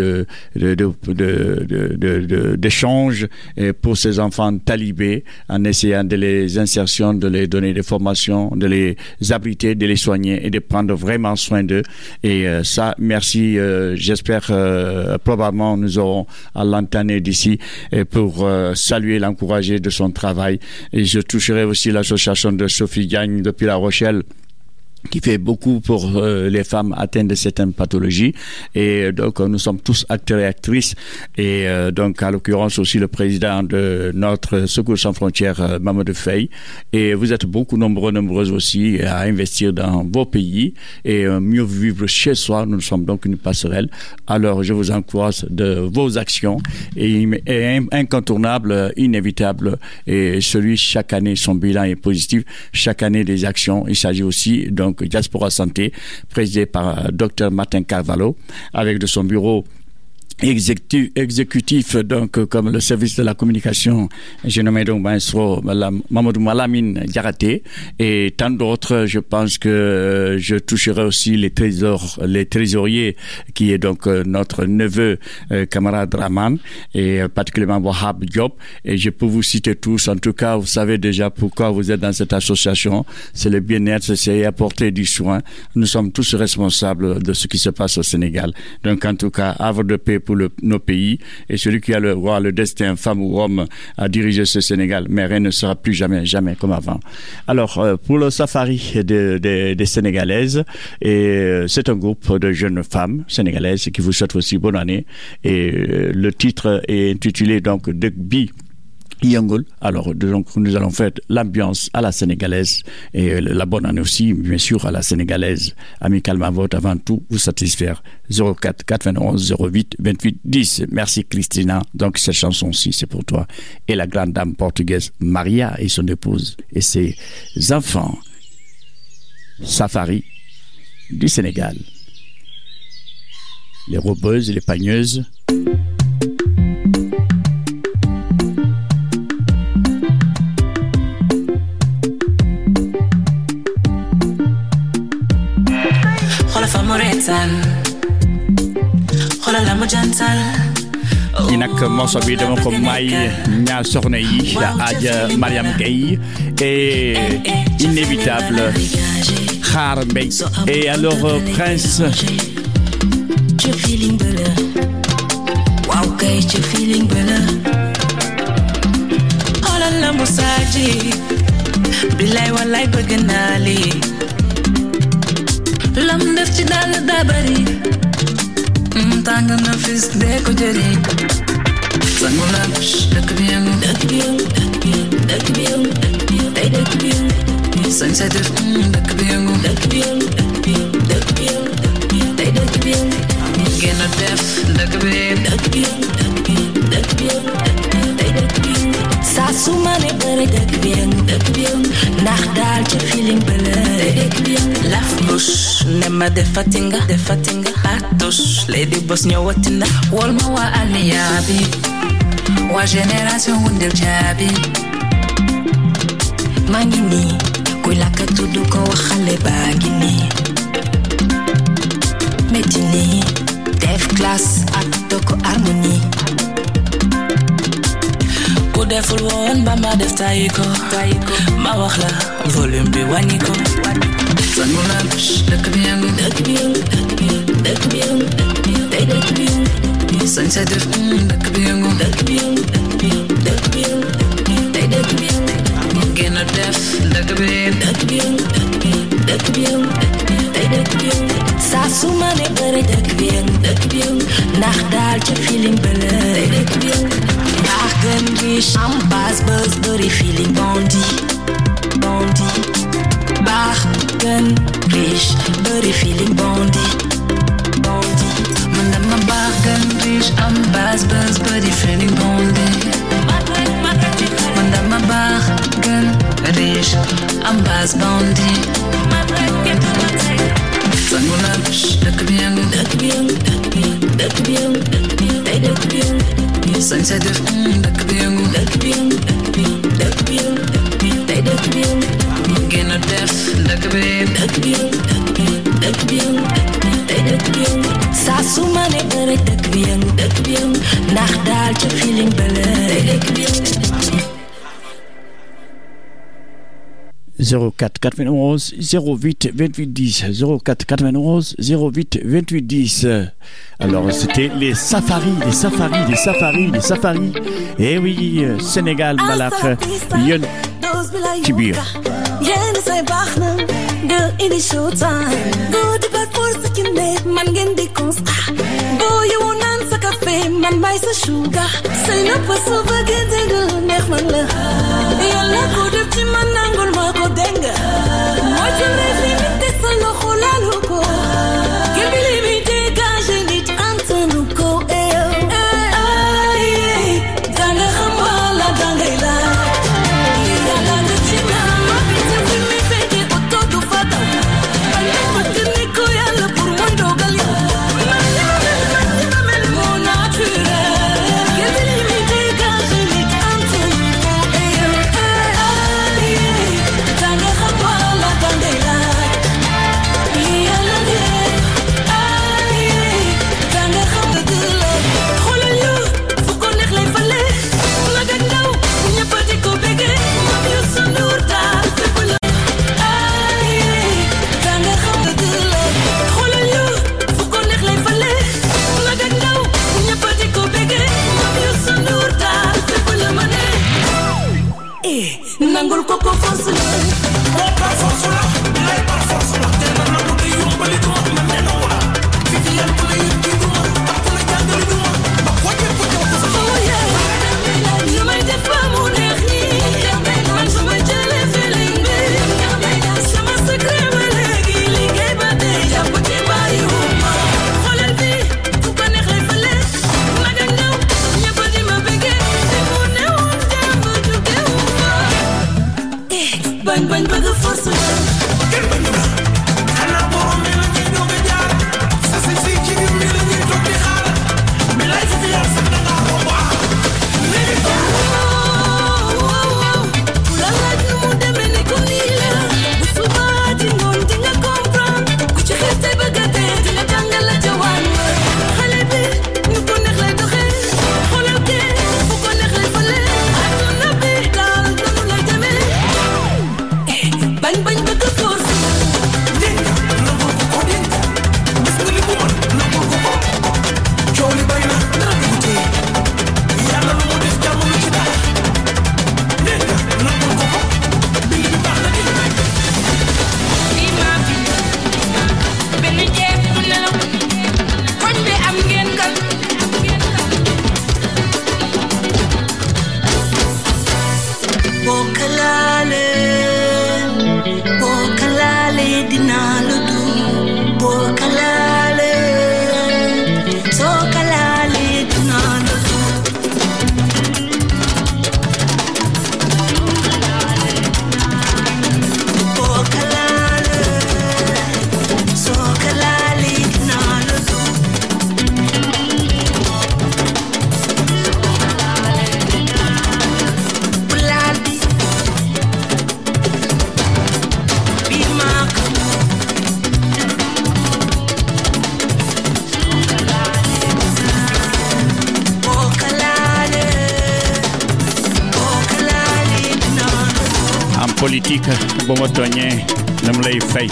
d'échanges pour ses enfants talibés en essayant de les insertions, de les donner des formations, de les abriter, de les soigner et de prendre vraiment soin d'eux. Et ça, merci. J'espère probablement nous aurons à l'antenne d'ici pour saluer, l'encourager de son travail. Et je toucherai aussi l'association de Sophie Gagne depuis La Rochelle, qui fait beaucoup pour les femmes atteintes de certaines pathologies. Et donc, nous sommes tous acteurs et actrices. Et donc, à l'occurrence aussi, le président de notre Secours sans frontières, Mamadou Faye. Et vous êtes beaucoup nombreuses aussi à investir dans vos pays et mieux vivre chez soi. Nous sommes donc une passerelle. Alors, je vous encourage de vos actions et incontournable, inévitable. Et chaque année, son bilan est positif. Chaque année, des actions. Il s'agit aussi, donc, Diaspora Santé, présidé par Dr Martin Carvalho, avec de son bureau exécutif, donc comme le service de la communication, j'ai nommé donc maestro Mamadou Malamine Diaraté et tant d'autres. Je pense que je toucherai aussi les trésoriers, qui est donc notre neveu camarade Raman et particulièrement Wahab Diop, et je peux vous citer tous. En tout cas, vous savez déjà pourquoi vous êtes dans cette association. C'est le bien-être, c'est apporter du soin. Nous sommes tous responsables de ce qui se passe au Sénégal. Donc en tout cas, havre de paix pour nos pays, et celui qui a le destin, femme ou homme, à diriger ce Sénégal, mais rien ne sera plus jamais comme avant. Alors, pour le safari des Sénégalaises, et c'est un groupe de jeunes femmes sénégalaises qui vous souhaitent aussi bonne année, et le titre est intitulé donc Degbi Yangol. Alors, donc, nous allons faire l'ambiance à la sénégalaise et la bonne année aussi, bien sûr, à la sénégalaise. Amicalement vote avant tout, vous satisfaire. 04 91 08 28 10. Merci, Christina. Donc, cette chanson-ci, c'est pour toi. Et la grande dame portugaise, Maria, et son épouse, et ses enfants. Safari du Sénégal. Les robeuses et les pagneuses. yi nag morceau bi dama ko may ñaar soxna yi Adja Mariam Gueye et inévitable Khar Mbey. Et alors Prince feeling better. Wow, kay ci feeling better. Xoolal la musaaji billaay wallaay bëgg naa lii. Lam def ci dal daa bari. Tàng na fis dee ko jëri. Sangu la dëkk bi yëngu dëkk bi yëngu dëkk bi yëngu tey dëkk bi yëngu. Sañ sa def dëkk bi yëngu dëkk bi yëngu dëkk bi yëngu tey dëkk bi yëngu. Gën a def dëkk bi dëkk bi dëkk bi tey dëkk bi saa su ma ne bëri dëkk bi dëkk bi ndax daal ci feeling bële tey dëkk bi laf bush ne ma defati nga atush lady boss ñëwati na wol ma waa aliya bi waa génération wundel jaabi maa ngi nii kuy lakka tudd ko waxale baa ngi nii metti nii def classe ak toko harmonie ku deful woon ba ma def tayi ko ma wax la volume bi wàññi ko sangu la dëkk bi yëngu dëkk bi yëngu dëkk bi yëngu tey dëkk bi yëngu sañ sa def dëkk bi yëngu dëkk bi yëngu dëkk bi yëngu tey dëkk bi yëngu gën a def dëkk bi yëngu dëkk bi yëngu dëkk bi yëngu tey dëkk saa su ma ne bëri dëkk bi yëngu ndax daal ca feeling bële baax gën riche am base buzz bëri feeling bondi baax gën riche bëri feeling bondi man dama baax gën riche am base buzz bëri feeling bondi man dama baax gën riche am base bondi Sangula, dëkk bi yëngu dëkk bi yëngu dëkk bi yëngu tey dëkk bi yëngu sañ sa def dëkk bi yëngu dëkk bi yëngu dëkk bi yëngu tey dëkk bi yëngu gën a def dëkk bi yëngu dëkk bi yëngu tey dëkk bi yëngu saa su ma ne bëre dëkk bi yëngu ndax daal ca feeling bële tey dëkk bi yëngu 04 91 08 28 10 04 91 08 28 10. Alors c'était les safaris. Eh oui, Sénégal Malak Yon Tibir. Yen say baxna de ini showtime go di bad for sakine man gen di consta bo you nan sa café man bay sa sugar say na paso bagende de neex man la yalla ko def ci man nangul ma ko denga mo ci limité sa loxo la ko ke bi limité gage nit antanu ko danga xam wala danga la nangul ko ko force la par force la lay par force la te na nangu de yombali do man ne no wala fi fi yal ko lay di do ma ko la jangal do ma ko je ko ko you may def pa mu neex ni man sama jëlé feeling bi sama secret ma legi ligay ba de japp ci bayu ma xolal bi ku ko neex lay fale ma nga ndaw ñepp di ma bëggé mu neewon dem ju gewu bañ bëgg force kenn bañ na xanaa borom mi la ñuy doog a jaar sa si ci biir mi la ñuy toog di xaar mi lay fi yar sax da ngaa romb léegi la laaj nu mu demee ni ko nii la bu subaa di ngoon di nga comprendre ku ci xeet tey bëgg a dee di nga jàngal la jawaan xale bi ñu ko neex lay doxee xoolal kee fu ko neex lay fale àdduna bi daal noonu lay demee bañ bëgg force dégg nga nangul ko dégg gis nga li mu mën nangul ko coow li bay na dara du tee yàlla lu mu def jàmm lu ci dara dégg nga nangul ko bind bi baax na dégg bii maa fi benn jeex du nelaw koñ bi am ngeen gal boo kalaale dinaa la du boo kalaale soo kalaale dinaa la du boo kalaale soo kalaale dinaa la du bulaal bi bii maa ko en politique bu ma tooñee nam lay fay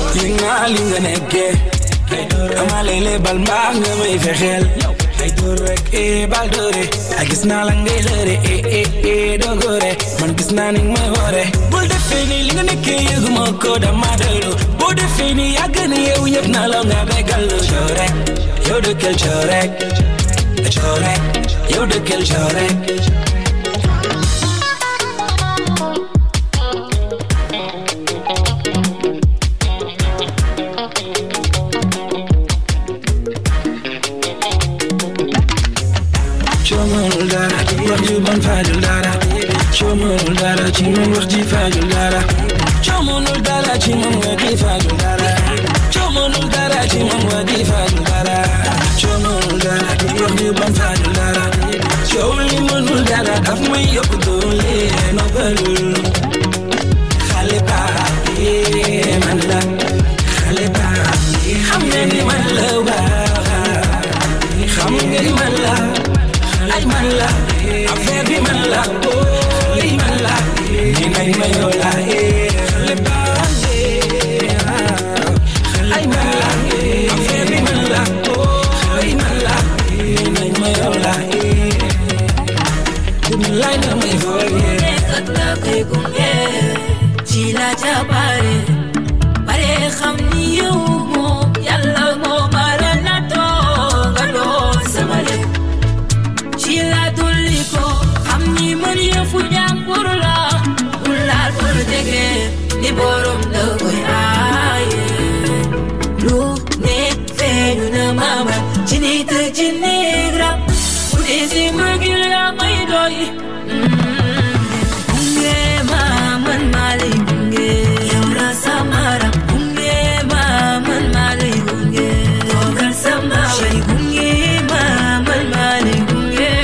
Linga linga neke Amalele balma nga may fexel ay door rek bal doore ay gis naa la ngay lëre dogore man gis naa ni may wore bul defee ni li nga nekkee yëguma ko dama doylu boo defee ni yàgg na yow ñëpp naa la nga bégal coorek yow dëkkal coorek yow dëkkal coorek Ban fajul dara Chomonul dara ci man wax ji fajul dara Chomonul dara ci man wax ji fajul dara Chomonul dara ci man wax ji fajul dara Chomonul dara wax ji ban fajul dara Choli monul dara daf may yokk doole no balul Xale ba man la Xale ba xam nga ni man la xam nga ni man la ay man la affaire bi man la ay man la ni ngay mayola le bande ay man la affaire bi man la ay man la ni ngay mayola dum lay na may voye katla kay kunge ci la jabare bare xam ni yow mo yalla mo bala na to ngalo samale Chila tuliko Hamni maniya fujang purla Ulal pur dege Ni borom dogoy aye Lu ne fenu na mama Chinita chinigra Udesi magil ya may doy Bunge maman malay bunge Yawra samara Bunge maman malay bunge Togal samaway bunge maman malay bunge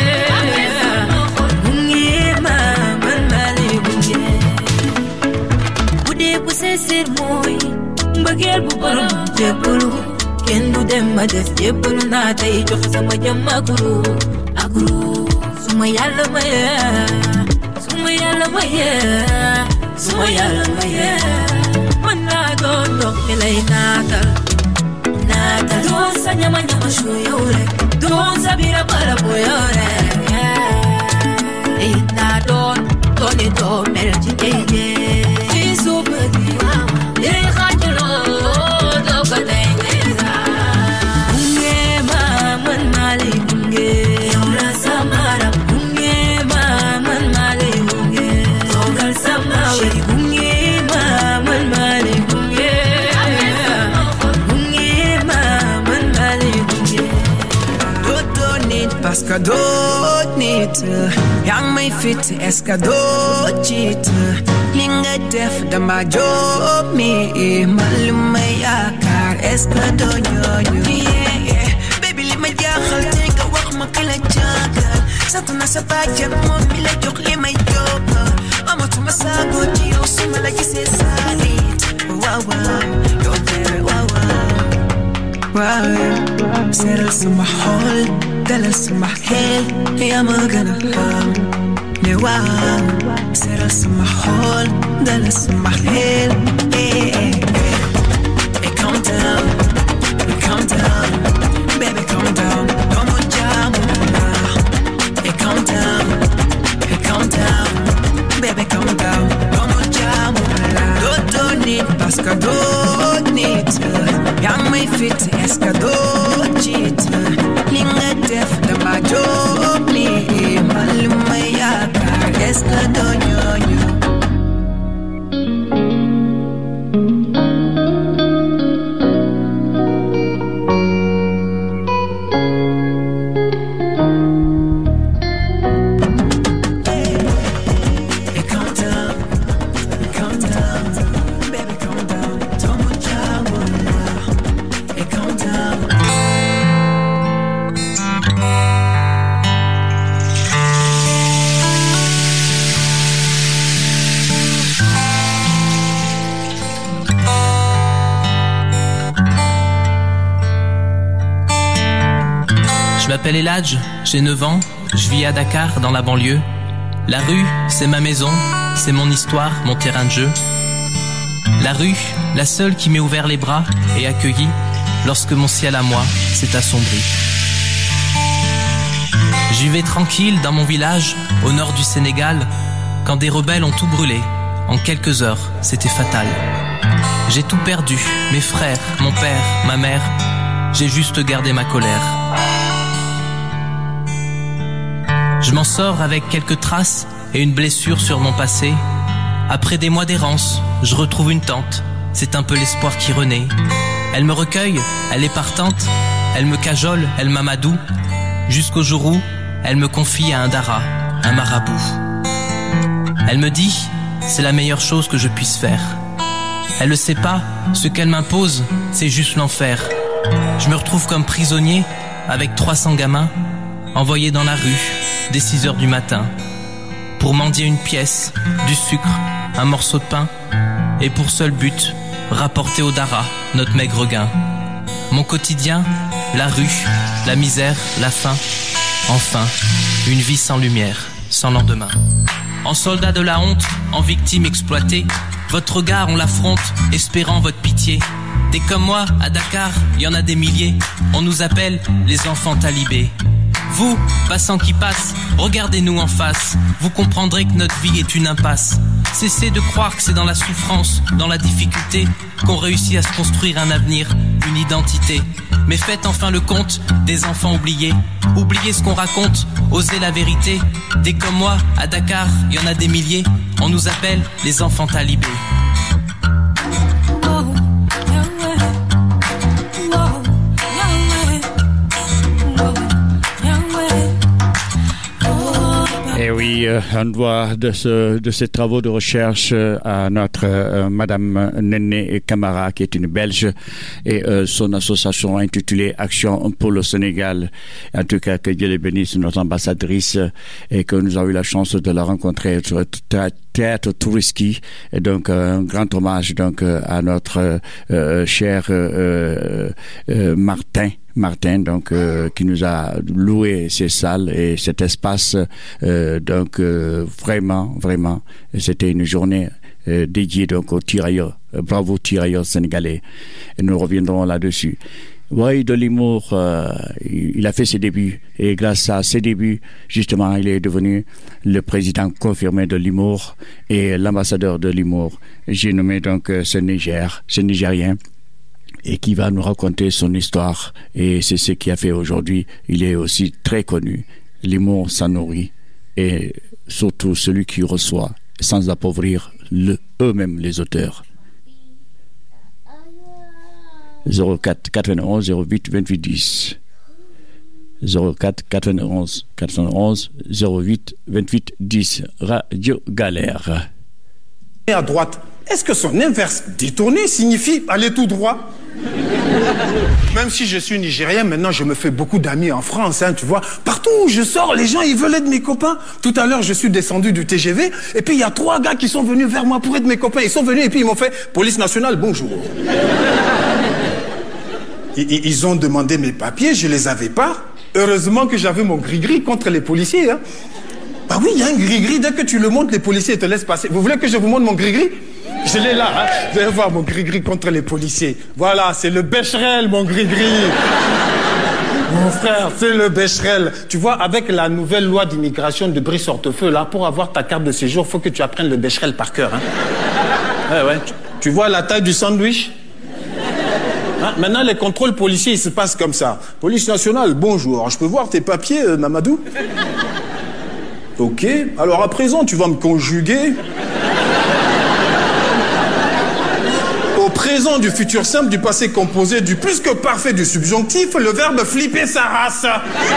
Sir moy mbagel bu borom jebulu ken du dem ma des jebulu na tay jox sama jam akuru suma yalla maye suma yalla maye suma yalla maye man na do dok lay natal do sa nyama shu yore do sabira para boyore na don ni do mel jike super le khajlo do kadengeza bunge maman mali bunge yawra samara bunge maman mali bunge togal samawi bunge maman mali bunge maman mali bunge do need paska do need yang may fit eska do cheat Linga def da ma job me maluma yakar eska do yo yeah baby li ma jaxal te nga wax ma kala jagal satuna sa bajan mo mi la jox li may job amatuma sago ci yow suma la gisee salit wow you're there wow seral sama xol dalal sama xel ya ma gëna xam wow seral sama xol dalal sama xel calm down baby calm down como llamo calm down baby calm down como llamo do need paska do need yang may fit eska do cheat linga def da ma job ni maluma yakar eska do yo Je m'appelle Eladj, j'ai 9 ans, je vis à Dakar, dans la banlieue. La rue, c'est ma maison, c'est mon histoire, mon terrain de jeu. La rue, la seule qui m'ait ouvert les bras et accueilli lorsque mon ciel à moi s'est assombri. Je vivais tranquille dans mon village, au nord du Sénégal, quand des rebelles ont tout brûlé. En quelques heures, c'était fatal. J'ai tout perdu, mes frères, mon père, ma mère. J'ai juste gardé ma colère. Je m'en sors avec quelques traces et une blessure sur mon passé. Après des mois d'errance, je retrouve une tante. C'est un peu l'espoir qui renaît. Elle me recueille, elle est partante. Elle me cajole, elle m'amadoue. Jusqu'au jour où elle me confie à un dara, un marabout. Elle me dit, c'est la meilleure chose que je puisse faire. Elle ne sait pas, ce qu'elle m'impose, c'est juste l'enfer. Je me retrouve comme prisonnier, avec 300 gamins, envoyés dans la rue, dès 6 heures du matin, pour mendier une pièce, du sucre, un morceau de pain, et pour seul but, rapporter au dara notre maigre gain. Mon quotidien, la rue, la misère, la faim, enfin, une vie sans lumière, sans lendemain. En soldat de la honte, en victime exploitée, votre regard on l'affronte, espérant votre pitié. Des comme moi, à Dakar, il y en a des milliers, on nous appelle les enfants talibés. Vous, passants qui passent, regardez-nous en face, vous comprendrez que notre vie est une impasse. Cessez de croire que c'est dans la souffrance, dans la difficulté, qu'on réussit à se construire un avenir, une identité. Mais faites enfin le compte des enfants oubliés. Oubliez ce qu'on raconte, osez la vérité. Des comme moi, à Dakar, il y en a des milliers, on nous appelle les enfants talibés. Et oui, on doit de ces travaux de recherche à notre Madame Néné Camara, qui est une Belge, et son association intitulée Action pour le Sénégal. En tout cas, que Dieu les bénisse, notre ambassadrice, et que nous avons eu la chance de la rencontrer sur le théâtre Touriski. Et donc, un grand hommage donc à notre cher Martin, donc qui nous a loué ces salles et cet espace, donc vraiment, c'était une journée dédiée donc aux tirailleurs, bravo tirailleurs sénégalais, et nous reviendrons là-dessus. Oui, de l'humour, il a fait ses débuts, et grâce à ses débuts, justement, il est devenu le président confirmé de l'humour et l'ambassadeur de l'humour. J'ai nommé donc ce Nigérien, et qui va nous raconter son histoire, et c'est ce qu'il a fait aujourd'hui. Il est aussi très connu. L'humour s'en nourrit, et surtout celui qui reçoit, sans appauvrir eux-mêmes les auteurs. 04 91 08 28 10 04 91 91 08 28 10 Radio Galère. Et à droite, est-ce que son inverse détourné signifie aller tout droit? Même si je suis nigérien, maintenant je me fais beaucoup d'amis en France, hein, tu vois. Partout où je sors, les gens ils veulent être mes copains. Tout à l'heure, je suis descendu du TGV et puis il y a 3 gars qui sont venus vers moi pour être mes copains. Ils sont venus et puis ils m'ont fait « Police nationale, bonjour ». Ils ont demandé mes papiers, je les avais pas. Heureusement que j'avais mon gris-gris contre les policiers. Hein. Bah oui, il y a un gris-gris, dès que tu le montres, les policiers te laissent passer. Vous voulez que je vous montre mon gris-gris? Je l'ai là, hein. Vous allez voir mon gris-gris contre les policiers. Voilà, c'est le Becherel, mon gris-gris. Mon frère, c'est le Becherel. Tu vois, avec la nouvelle loi d'immigration de Brice-Hortefeux, là, pour avoir ta carte de séjour, il faut que tu apprennes le Becherel par cœur. Hein. Ouais. Tu vois la taille du sandwich? Hein, maintenant, les contrôles policiers, ils se passent comme ça. Police nationale, bonjour. Je peux voir tes papiers, Mamadou? Ok. Alors, à présent, tu vas me conjuguer. Au présent du futur simple, du passé composé, du plus que parfait, du subjonctif, le verbe flipper sa race.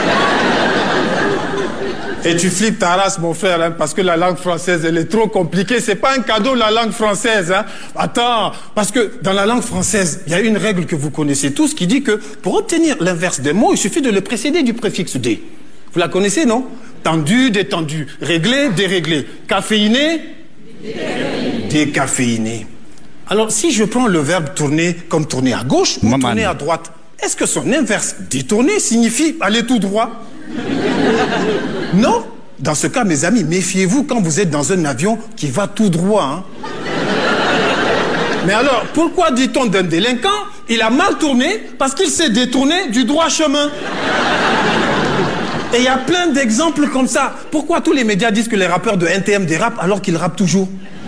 Et tu flippes ta race, mon frère, hein, parce que la langue française, elle est trop compliquée. C'est pas un cadeau, la langue française. Hein. Attends, parce que dans la langue française, il y a une règle que vous connaissez tous qui dit que pour obtenir l'inverse des mots, il suffit de le précéder du préfixe D. Vous la connaissez, non? Tendu, détendu. Réglé, déréglé. Caféiné, décaféiné. Alors, si je prends le verbe tourner comme tourner à gauche ou tourner à droite, est-ce que son inverse détourner signifie aller tout droit? Non. Dans ce cas, mes amis, méfiez-vous quand vous êtes dans un avion qui va tout droit. Hein. Mais alors, pourquoi dit-on d'un délinquant, il a mal tourné parce qu'il s'est détourné du droit chemin? Et il y a plein d'exemples comme ça. Pourquoi tous les médias disent que les rappeurs de NTM dérapent alors qu'ils rappent toujours?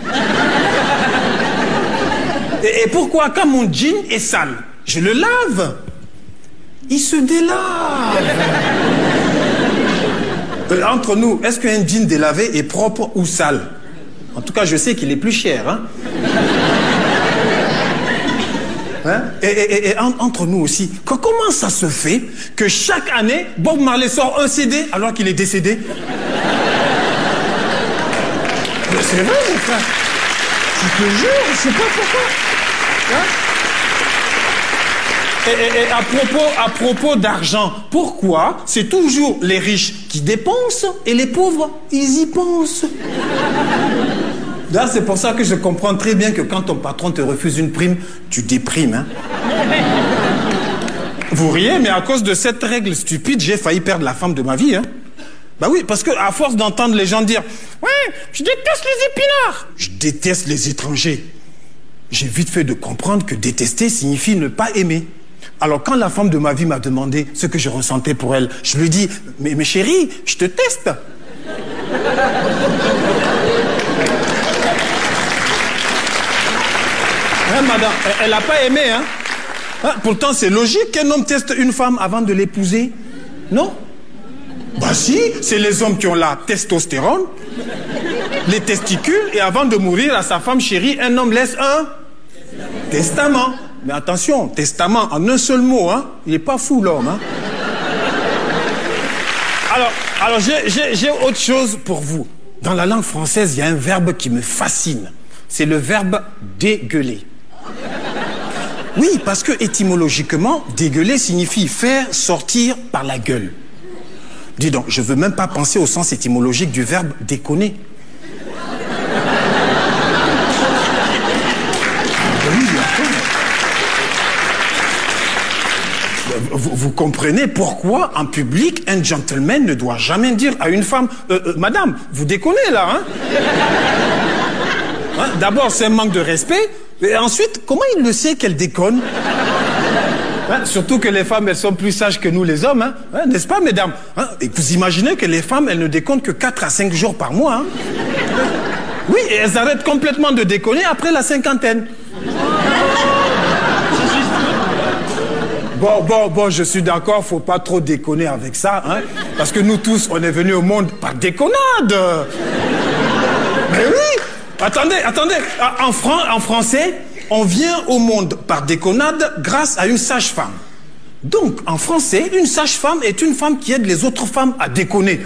Et pourquoi quand mon jean est sale, je le lave? Il se délave. Entre nous, est-ce qu'un jean délavé est propre ou sale? En tout cas, je sais qu'il est plus cher. Hein? Hein? Et entre nous aussi, comment ça se fait que chaque année, Bob Marley sort un CD alors qu'il est décédé? Mais c'est vrai, mon frère. Je te jure, je sais pas pourquoi. Hein? Et à propos d'argent, pourquoi c'est toujours les riches qui dépensent et les pauvres, ils y pensent? Là, c'est pour ça que je comprends très bien que quand ton patron te refuse une prime, tu déprimes. Hein? Vous riez, mais à cause de cette règle stupide, j'ai failli perdre la femme de ma vie. Hein? Bah oui, parce que à force d'entendre les gens dire « Ouais, je déteste les épinards !» Je déteste les étrangers. J'ai vite fait de comprendre que détester signifie ne pas aimer. Alors quand la femme de ma vie m'a demandé ce que je ressentais pour elle, je lui dis « Mais chérie, je te teste !» Hein, madame, elle n'a pas aimé, hein? Pourtant, c'est logique qu'un homme teste une femme avant de l'épouser. Non? Bah si, c'est les hommes qui ont la testostérone, les testicules, et avant de mourir à sa femme chérie, un homme laisse un testament. Mais attention, testament en un seul mot, hein? Il n'est pas fou, l'homme, hein? Alors j'ai autre chose pour vous. Dans la langue française, il y a un verbe qui me fascine. C'est le verbe dégueuler. Oui, parce que étymologiquement, dégueuler signifie faire sortir par la gueule. Dis donc, je ne veux même pas penser au sens étymologique du verbe déconner. Vous comprenez pourquoi, en public, un gentleman ne doit jamais dire à une femme Madame, vous déconnez là, hein? Hein? D'abord, c'est un manque de respect. Et ensuite, comment il le sait qu'elle déconne? Hein? Surtout que les femmes, elles sont plus sages que nous les hommes, hein? Hein? N'est-ce pas, mesdames? Hein? Et vous imaginez que les femmes, elles ne déconnent que 4 à 5 jours par mois, hein? Oui, et elles arrêtent complètement de déconner après la cinquantaine. Bon, je suis d'accord, faut pas trop déconner avec ça, hein? Parce que nous tous, on est venus au monde par déconnade. Mais oui! Attendez, en français, on vient au monde par déconnade grâce à une sage-femme. Donc, en français, une sage-femme est une femme qui aide les autres femmes à déconner.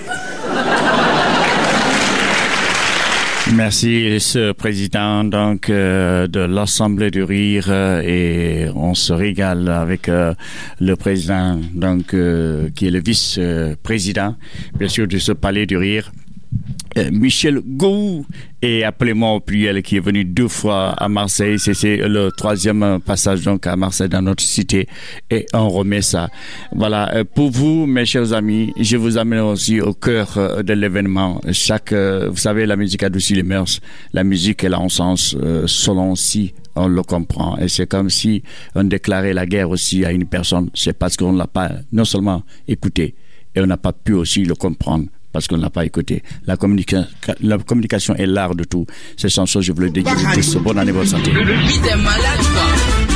Merci, ce président donc de l'Assemblée du Rire, et on se régale avec le président donc qui est le vice-président, bien sûr, de ce Palais du Rire. Michel Gou, et appelez-moi au pluriel, qui est venu 2 fois à Marseille. C'est le 3e passage donc à Marseille dans notre cité, et on remet ça. Voilà, pour vous, mes chers amis, je vous amène aussi au cœur de l'événement. Vous savez, la musique adoucit les mœurs. La musique, elle a un sens selon si on le comprend. Et c'est comme si on déclarait la guerre aussi à une personne. C'est parce qu'on ne l'a pas non seulement écouté, et on n'a pas pu aussi le comprendre, parce qu'on ne l'a pas écouté. La communication est l'art de tout. Ces chansons, je vous le dédie tous. Bonne année, bonne santé. Le beat est malade, quoi.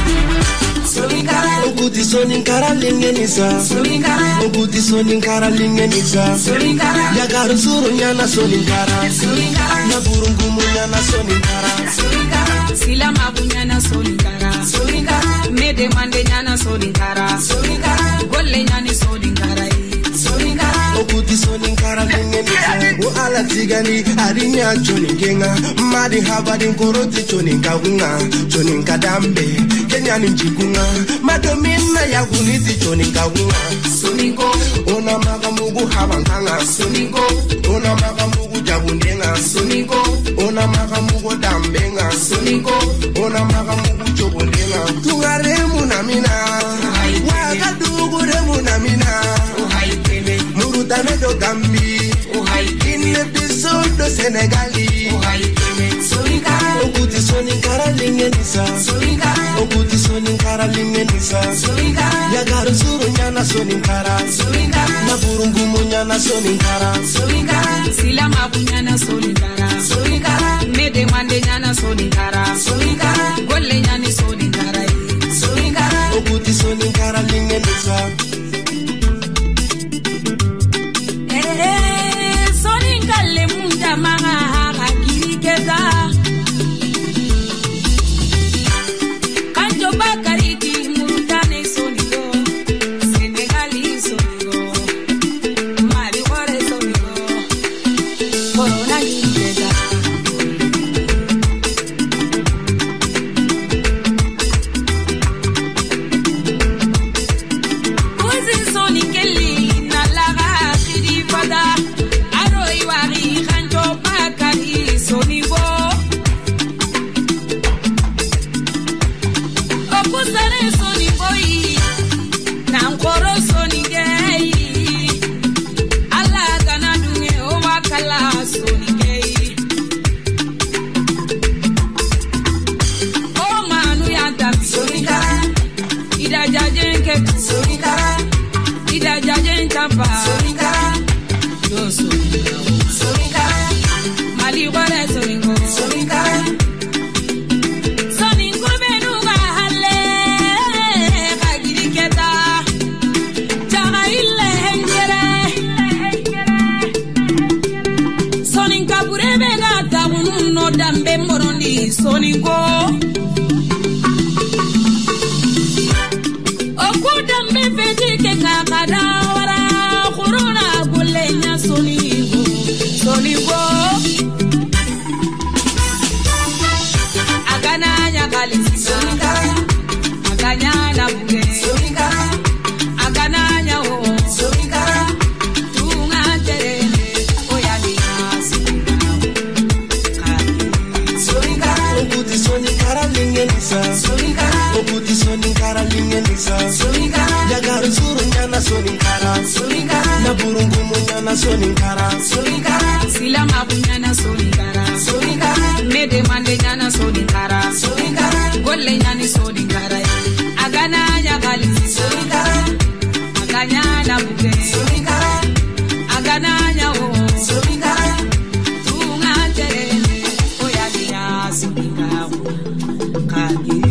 Okuti soninkara lingenisa Okuti soninkara lingenisa Yagaru suru nyana soninkara Naburungumu nyana soninkara Sila mabu nyana soninkara Mede mande nyana soninkara Golle nyani soninkara Okuti soninkara lingenisa O ala tigani arinya choningenga Madi habadi nkoroti choninkagunga Choninkadambe Kenyani njikunga Madomina ya guniti choninkagunga Soninko Ona magamugu habankanga Soninko Ona magamugu jabundenga Soninko Ona magamugu dambenga Soninko Ona magamugu chobundenga Tungaremu namina Wagadugu remu namina Murutane do Gambi In episode do Senegali Soninka Okuti soninkara linge lingenisa okuti soninkara lingenisa yagaru suru nyana soninkara na burungumu nyana soninkara sila mabunyana soninkara mede mande nyana soninkara golle nyani soninkara okuti soninkara lingenisa soninkale munda maha hakirikeza kanjo bakariki murutane sonigo senegali sonigo mari ore sonigo corona kirikeza kuzi sonikeli na laga kirifada aroi wari kanjo bakari sonigo okusare sonigoi nankoro sonigei alaga dunge owakala sonigei o manu yanta sonigara ida jajenke sonigara ida jajentapa sonigara yo sonigara mali wale sonigo sonigara soningo benuga halle kagiriketa jaga ille hengere soninga burebe gata ununo dambe morondi soningo oku dambe fedike kakada wara corona gulenya soningo agananya kalisi soningara aganyana buge soningara agananya o soningara tunga terene oyani soningara okuti soninkara lingenisa okuti soninkara lingenisa yagaru suru nyana soninkara na burungumu nyana soninkara sila mabunyana soninkara mede mande nyana soninkara golle nyani soninkara agananya kalisi soningara aganyana buge agananya o soningara tunga terene oyani soningara kagi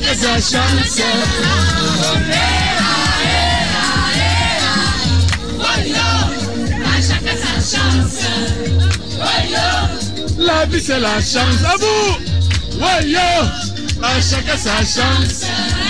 chacun sa chance. Chacun sa chance. La vie c'est la chance. À vous. À chacun sa chance.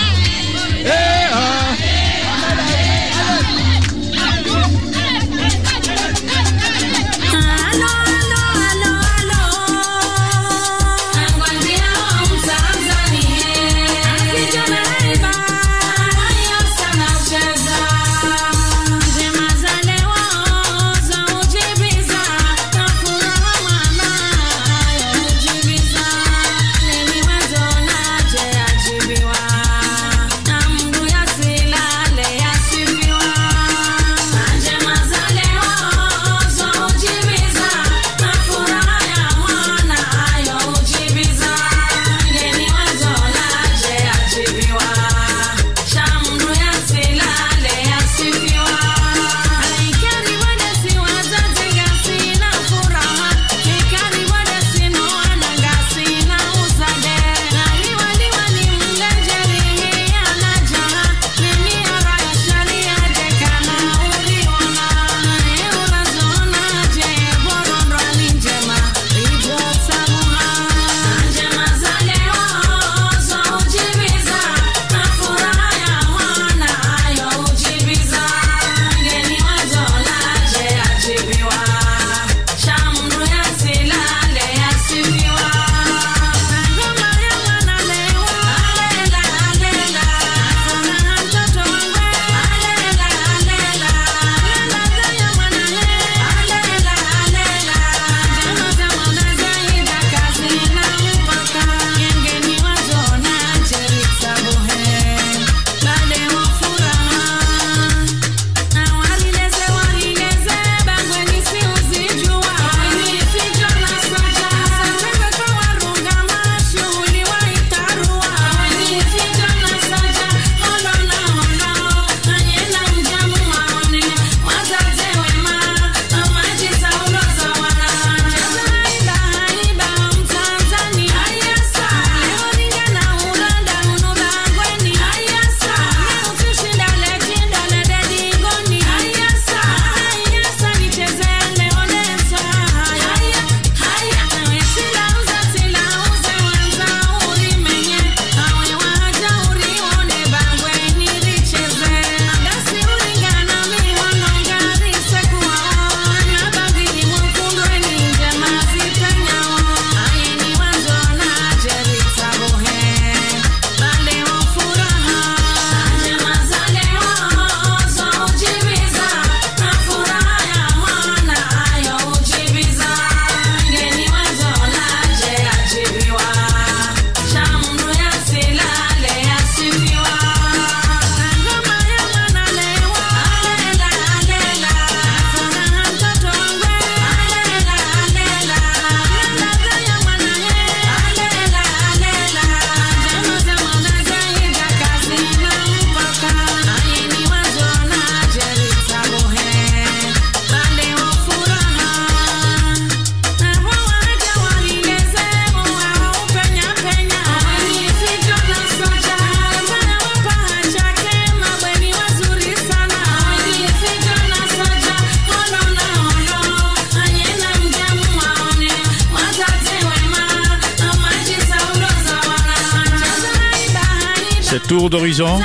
Tour d'horizon,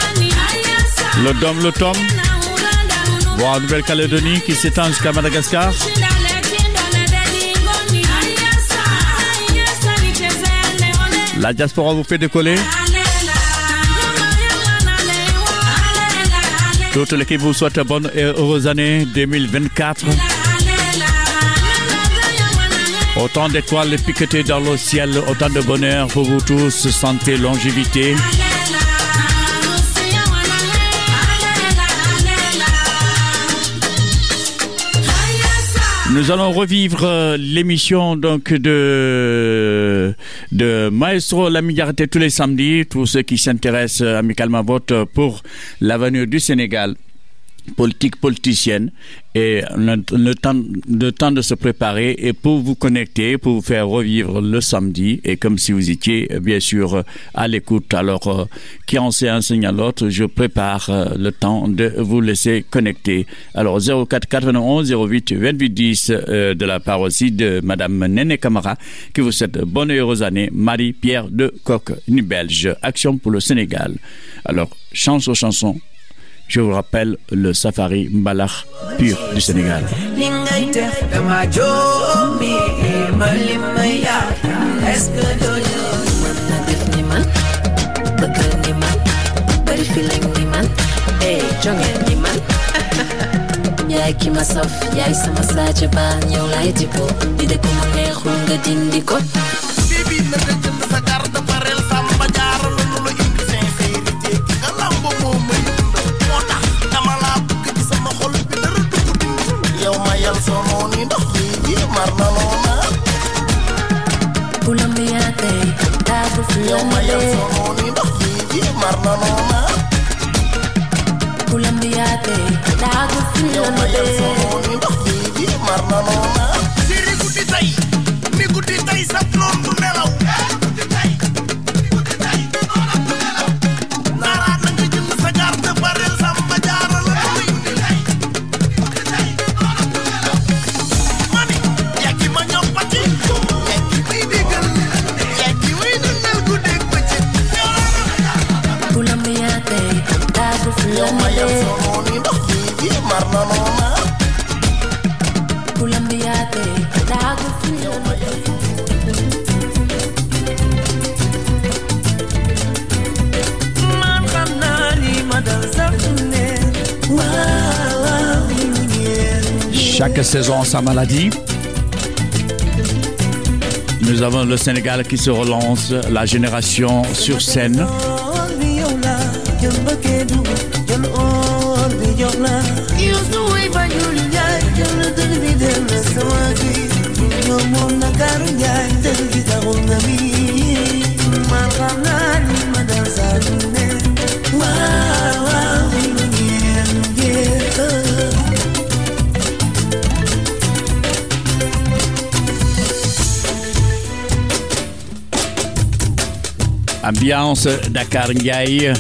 le Tom, voire Nouvelle-Calédonie qui s'étend jusqu'à Madagascar. La diaspora vous fait décoller. Toute l'équipe vous souhaite bonne et heureuse année 2024. Autant d'étoiles piquetées dans le ciel, autant de bonheur pour vous tous, santé, longévité. Nous allons revivre l'émission donc de Maestro Lamine tous les samedis. Tous ceux qui s'intéressent amicalement votent pour l'avenir du Sénégal. politicienne, et le temps de se préparer et pour vous connecter, pour vous faire revivre le samedi, et comme si vous étiez bien sûr à l'écoute. Alors qui en sait enseigne à l'autre, je prépare le temps de vous laisser connecter. Alors 04 91 08 28 10 de la part aussi de Madame Néné Camara qui vous souhaite bonne et heureuse année. Marie-Pierre de Coq, une Belge. Action pour le Sénégal. Alors chanson, je vous rappelle le safari Mbalakh pur du Sénégal. Yaay ki ma saf yaay sama saaje ba ñëw lay tipo di de ko ma neexul nga dindi ko bibi na nga jënd sa carte parel samba jaar lu la indi sincérité ki nga lambo moo may moo tax dama laa bëgg ci sama xol bi dara dugg dindi yow ma yal sono ni ndox yi mar na noona bulam bi yaa tey daagu fi yow ma yal sono ni ndox yi mar na noona bulam bi yaa tey daagu fi yow ma yal sono ni ndox yi mar na noona siri guddi tey ni guddi tey sa noon du nelaw naaraat na nga jënd sa carte parel samba jaara la lu indi mani yàggi ma ñoppati yàggi may déggal yàggi way dundal guddeeg bëccëg bulam bi yaa tey daagu fi yow ma yal sono ni ndox yi mar na noona bulam bi yaa tey daagu fi man xam naa ni ma dal sax ne Chaque saison sa maladie. Nous avons le Sénégal qui se relance, la génération sur scène. Ambiance Dakar Ndiaye.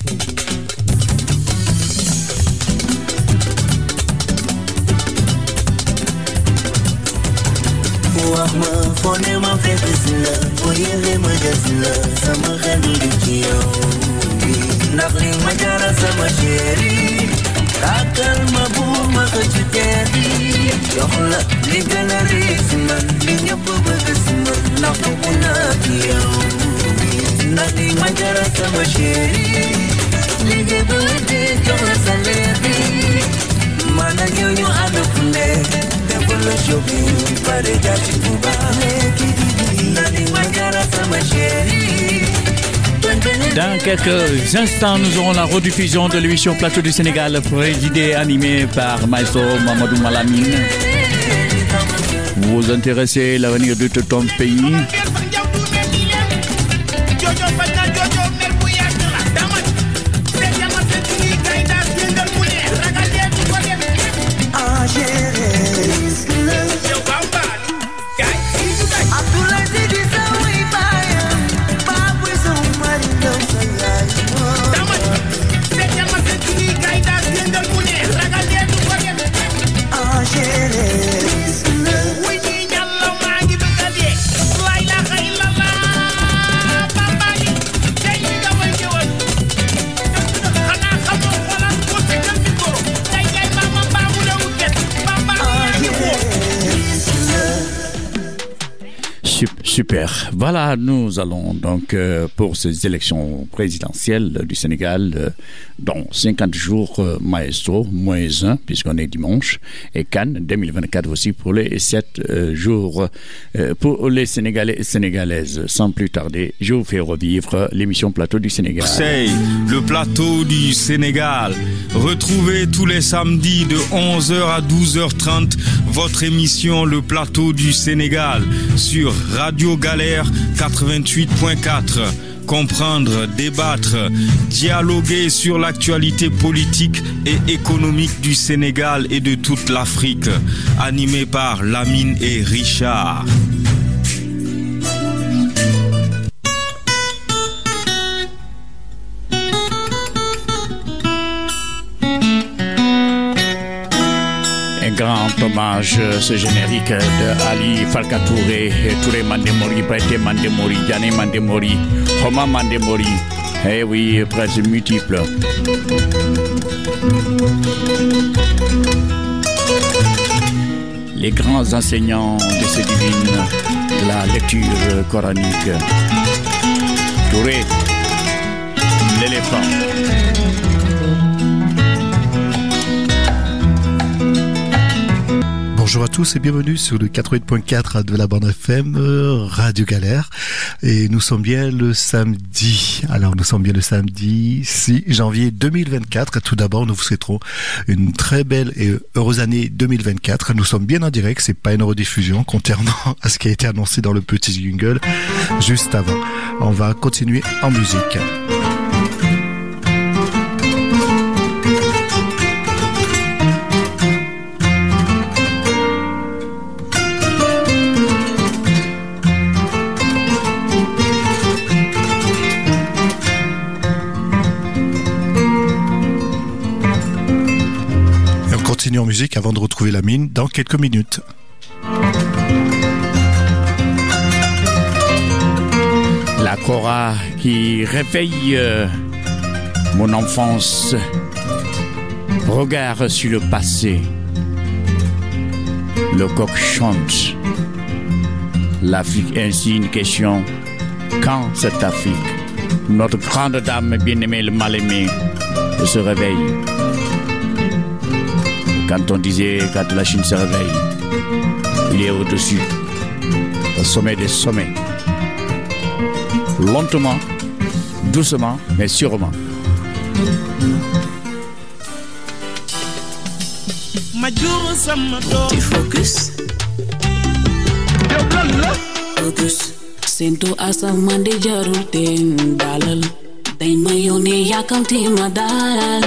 wax ma foo ne ma fekk si la boo yéexee ma des la sama xel du ci yow ndax li ma jara sama chéri tàkkal ma bu ma xëcc teer bi jox la li gën a riis si man li ñëpp bëgg si man ndax bëgg naa ci yow ndax li ma jara sama chéri liggéey ba wéddi jox la salaire bi man ak yow ñu ànd fu ne defal la shopping pare jaar ci bu baax ndax li ma jara sama chéri. Dans quelques instants, nous aurons la rediffusion de l'émission Plateau du Sénégal, présidée et animée par Maestro Mamadou Malamine. Vous vous intéressez à l'avenir de tout ton pays. Super. Voilà, nous allons donc pour ces élections présidentielles du Sénégal, dans 50 jours, Maestro, -1, puisqu'on est dimanche, et Cannes 2024 aussi pour les 7 jours pour les Sénégalais et Sénégalaises. Sans plus tarder, je vous fais revivre l'émission Plateau du Sénégal. C'est le Plateau du Sénégal. Retrouvez tous les samedis de 11h à 12h30 votre émission Le Plateau du Sénégal sur Radio Galère 88.4. comprendre, débattre, dialoguer sur l'actualité politique et économique du Sénégal et de toute l'Afrique. Animé par Lamine et Richard. Un grand hommage, ce générique de Ali Farka Touré, Touré Mandemori, Prêté Mandemori, Diané Mandemori, Homa Mandemori. Eh oui, presque multiples. Les grands enseignants de ces divines, de la lecture coranique. Touré, l'éléphant. Bonjour à tous et bienvenue sur le 88.4 de la bande FM Radio Galère. Et nous sommes bien le samedi. Alors nous sommes bien le samedi 6 janvier 2024. Tout d'abord, nous vous souhaiterons une très belle et heureuse année 2024. Nous sommes bien en direct, c'est pas une rediffusion concernant à ce qui a été annoncé dans le petit jingle juste avant. On va continuer en musique. En musique avant de retrouver Lamine dans quelques minutes. La Cora qui réveille mon enfance, regard sur le passé. Le coq chante. L'Afrique ainsi une question. Quand cette Afrique, notre grande dame bien-aimée, le mal-aimé, se réveille? Quand on disait, quand la Chine se réveille, il est au-dessus, au sommet des sommets. Lentement, doucement, mais sûrement. Tu focus. Focus. Sinto asam mandi jarul ten dalal. Dañ ma yónnee yàkkamti ma dalal.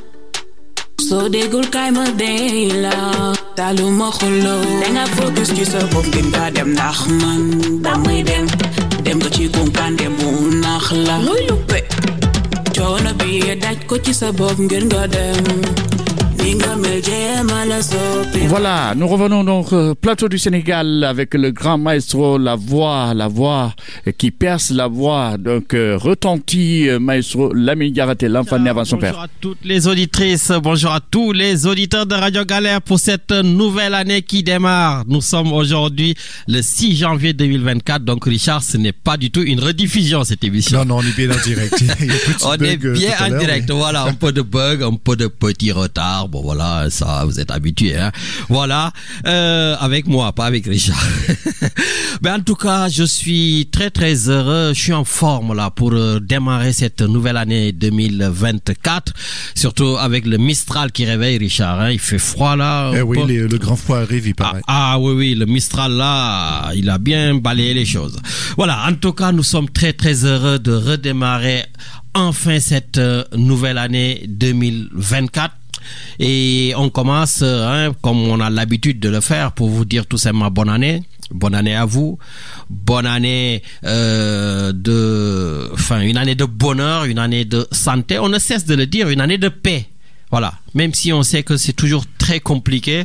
So dégul kay ma dey la talu ma xuloo danga focus ci sa bopp gën nga dem ndax man damay dem nga ci kunkande bu nax la luy luppe coono bi daj ko ci sa bopp ngir nga dem ni nga mel jéema la soppi. Voilà, nous revenons donc plateau du Sénégal avec le grand maestro, la voix qui perce la voix, donc retentit maestro Lamine Diaraté, l'enfant né avant son père. Bonjour à toutes les auditrices, bonjour à tous les auditeurs de Radio Galère pour cette nouvelle année qui démarre. Nous sommes aujourd'hui le 6 janvier 2024, donc Richard, ce n'est pas du tout une rediffusion cette émission. Non, on est bien en direct. On est bien en direct, voilà, un peu de bug, un peu de petit retard. Bon voilà, ça vous êtes habitués, hein. Voilà, avec moi, pas avec Richard. Mais en tout cas, je suis très très heureux. Je suis en forme là pour démarrer cette nouvelle année 2024, surtout avec le Mistral qui réveille Richard. Hein. Il fait froid là. Eh oui, le grand froid arrive, il paraît. Ah oui, le Mistral là, il a bien balayé les choses. Voilà, en tout cas, nous sommes très très heureux de redémarrer enfin cette nouvelle année 2024. Et on commence, comme on a l'habitude de le faire, pour vous dire tout simplement bonne année à vous, bonne année une année de bonheur, une année de santé, on ne cesse de le dire, une année de paix. Voilà, même si on sait que c'est toujours très compliqué,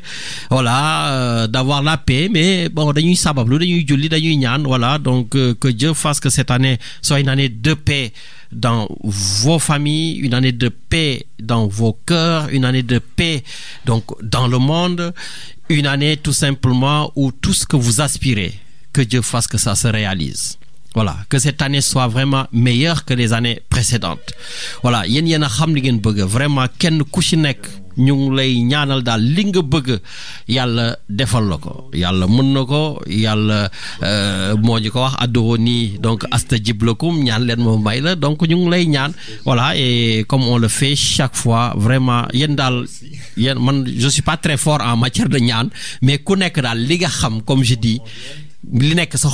voilà, d'avoir la paix, mais bon, dañuy sabablu, dañuy julli, dañuy ñaan, voilà, donc que Dieu fasse que cette année soit une année de paix dans vos familles, une année de paix dans vos cœurs, une année de paix donc dans le monde, une année tout simplement où tout ce que vous aspirez, que Dieu fasse que ça se réalise. Voilà, que cette année soit vraiment meilleure que les années précédentes. Voilà, yéen a xam li ngeen bëgg, vraiment kenn ku ci nekk ñu ngi lay ñaanal daal li nga bëgg yàlla defal la ko, yàlla mën na ko, yàlla moo ñu ko wax adduuni donc astajib lakum, ñaan leen ma may la, donc ñu ngi lay ñaan. Voilà, et comme on le fait chaque fois, vraiment yéen daal man je suis pas très fort en matière de ñaan, mais ku nekk daal li nga xam, comme je dis, li nekk sa xol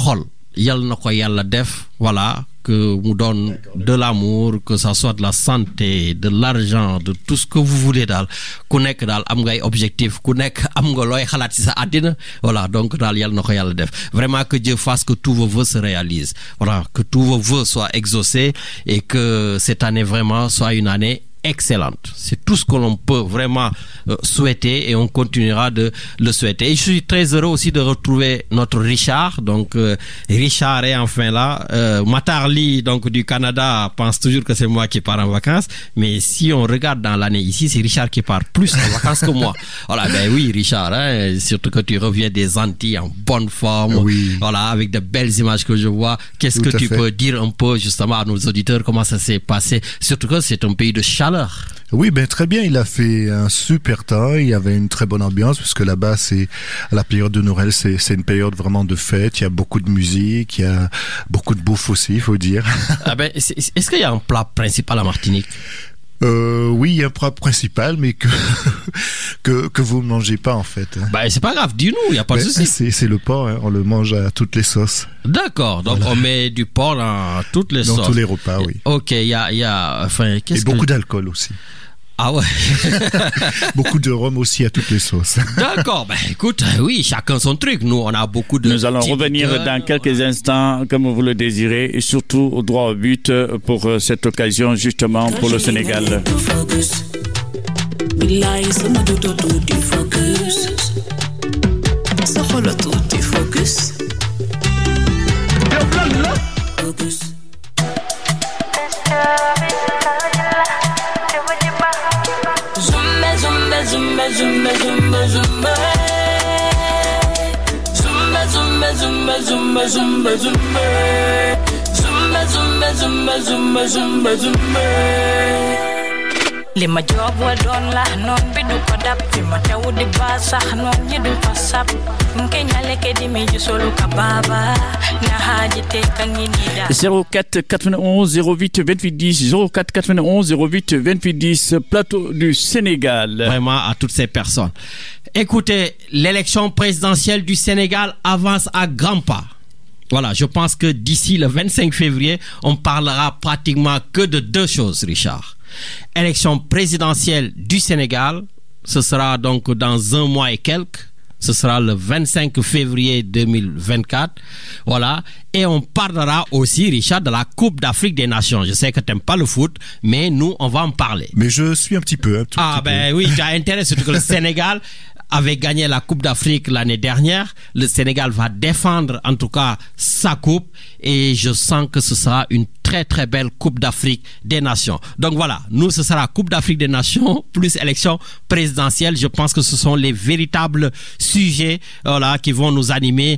yal na ko yàlla def voilà que mu donne de l'amour, que ça soit de la santé, de l'argent, de tout ce que vous voulez daal ku nekk daal am ngay objectif ku nekk am nga looy xalaat ci sa àddina voilà donc daal yal na ko yàlla def vraiment que Dieu fasse que tous vos vœux se réalisent voilà que tous vos vœux soient exaucés et que cette année vraiment soit une année excellente. C'est tout ce que l'on peut vraiment souhaiter et on continuera de le souhaiter. Et je suis très heureux aussi de retrouver notre Richard. Donc Richard est enfin là. Matarli donc du Canada pense toujours que c'est moi qui pars en vacances, mais si on regarde dans l'année ici, c'est Richard qui part plus en vacances que moi. Voilà, ben oui Richard, hein, surtout que tu reviens des Antilles en bonne forme. Oui. Voilà, avec de belles images que je vois. Qu'est-ce Tout que à tu fait. peux dire un peu justement à nos auditeurs comment ça s'est passé? Surtout que c'est un pays de chaleur. Oui, ben très bien. Il a fait un super temps. Il y avait une très bonne ambiance parce que là-bas, c'est à la période de Noël, c'est une période vraiment de fête. Il y a beaucoup de musique, il y a beaucoup de bouffe aussi, il faut dire. Ah ben, est-ce qu'il y a un plat principal à Martinique? Oui, il y a un plat principal, mais que vous ne mangez pas en fait. Ben c'est pas grave, dis-nous, il y a pas de souci. C'est le porc, hein, on le mange à toutes les sauces. D'accord, donc on met du porc dans toutes les sauces. Dans tous les repas, oui. Ok, il y a, enfin, et beaucoup d'alcool aussi. Ah ouais. Beaucoup de rhum aussi à toutes les sauces. D'accord, ben écoute, oui, chacun son truc. Nous, on a beaucoup de... Nous allons revenir dans quelques instants, comme vous le désirez, et surtout au droit au but pour cette occasion, justement, pour le Sénégal. Zumba, zumba, zumba, zumba. Zumba, zumba, zumba, zumba, zumba, zumba. Zumba, zumba, zumba, zumba, zumba, zumba. Lima job wa don la non bi du ko dab fi ma taw di ba sax non ñi du fa sap nkenya leke di mi solo ka baba na haji te kan ni da 04 91 08 28 10 04 91 08 28 10 plateau du Sénégal. Vraiment à toutes ces personnes. Écoutez, l'élection présidentielle du Sénégal avance à grands pas. Voilà, je pense que d'ici le 25 février, on parlera pratiquement que de deux choses, Richard. Élection présidentielle du Sénégal, ce sera donc dans un mois et quelques. Ce sera le 25 février 2024. Voilà. Et on parlera aussi, Richard, de la Coupe d'Afrique des Nations. Je sais que tu n'aimes pas le foot, mais nous, on va en parler. Mais je suis un petit peu. Oui, tu as intérêt, surtout que le Sénégal avait gagné la Coupe d'Afrique l'année dernière. Le Sénégal va défendre, en tout cas, sa coupe. Et je sens que ce sera une très, très belle Coupe d'Afrique des Nations. Donc voilà, nous, ce sera Coupe d'Afrique des Nations plus élection présidentielle. Je pense que ce sont les véritables sujets voilà, qui vont nous animer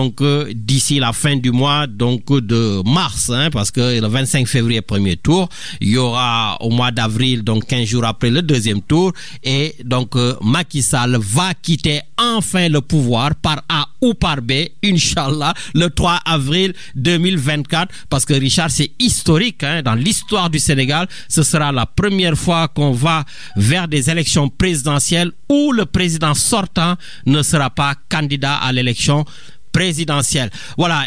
d'ici la fin du mois de mars. Parce que le 25 février, premier tour. Il y aura au mois d'avril, donc 15 jours après, le deuxième tour. Et donc, Macky Sall va quitter enfin le pouvoir par A ou par B, Inch'Allah, le 3 avril 2024. Parce que Richard, c'est historique dans l'histoire du Sénégal. Ce sera la première fois qu'on va vers des élections présidentielles où le président sortant ne sera pas candidat à l'élection présidentielle. Voilà,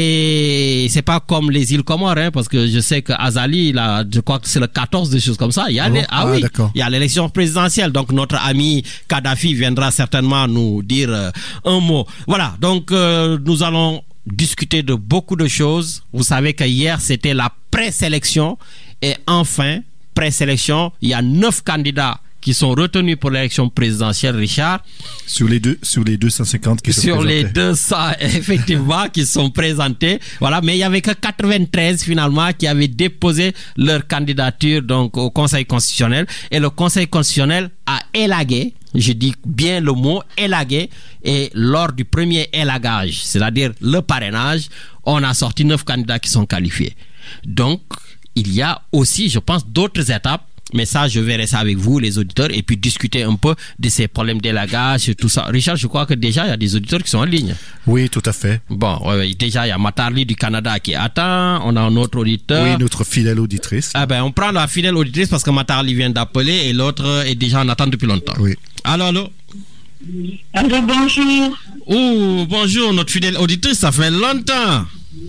et c'est pas comme les îles Comores, parce que je sais que Azali, là, je crois que c'est le 14, des choses comme ça. Il y a il y a l'élection présidentielle. Donc notre ami Kadhafi viendra certainement nous dire un mot. Voilà, donc nous allons discuter de beaucoup de choses. Vous savez que hier c'était la présélection et enfin présélection, il y a 9 candidats qui sont retenus pour l'élection présidentielle, Richard. Sur les 250 qui sont présentés. Sur les 200, effectivement, qui sont présentés. Voilà, mais il y avait que 93 finalement qui avaient déposé leur candidature donc au Conseil constitutionnel. Et le Conseil constitutionnel a élagué, je dis bien le mot élagué, et lors du premier élagage, c'est-à-dire le parrainage, on a sorti 9 candidats qui sont qualifiés. Donc, il y a aussi, je pense, d'autres étapes. Mais ça, je verrai ça avec vous, les auditeurs, et puis discuter un peu de ces problèmes d'élagage et tout ça. Richard, je crois que déjà, il y a des auditeurs qui sont en ligne. Oui, tout à fait. Bon, déjà, il y a Matarli du Canada qui attend. On a un autre auditeur. Oui, notre fidèle auditrice. Ah ben, on prend la fidèle auditrice parce que Matarli vient d'appeler et l'autre est déjà en attente depuis longtemps. Oui. Allô? Allô, bonjour. Oh, bonjour, notre fidèle auditrice, ça fait longtemps.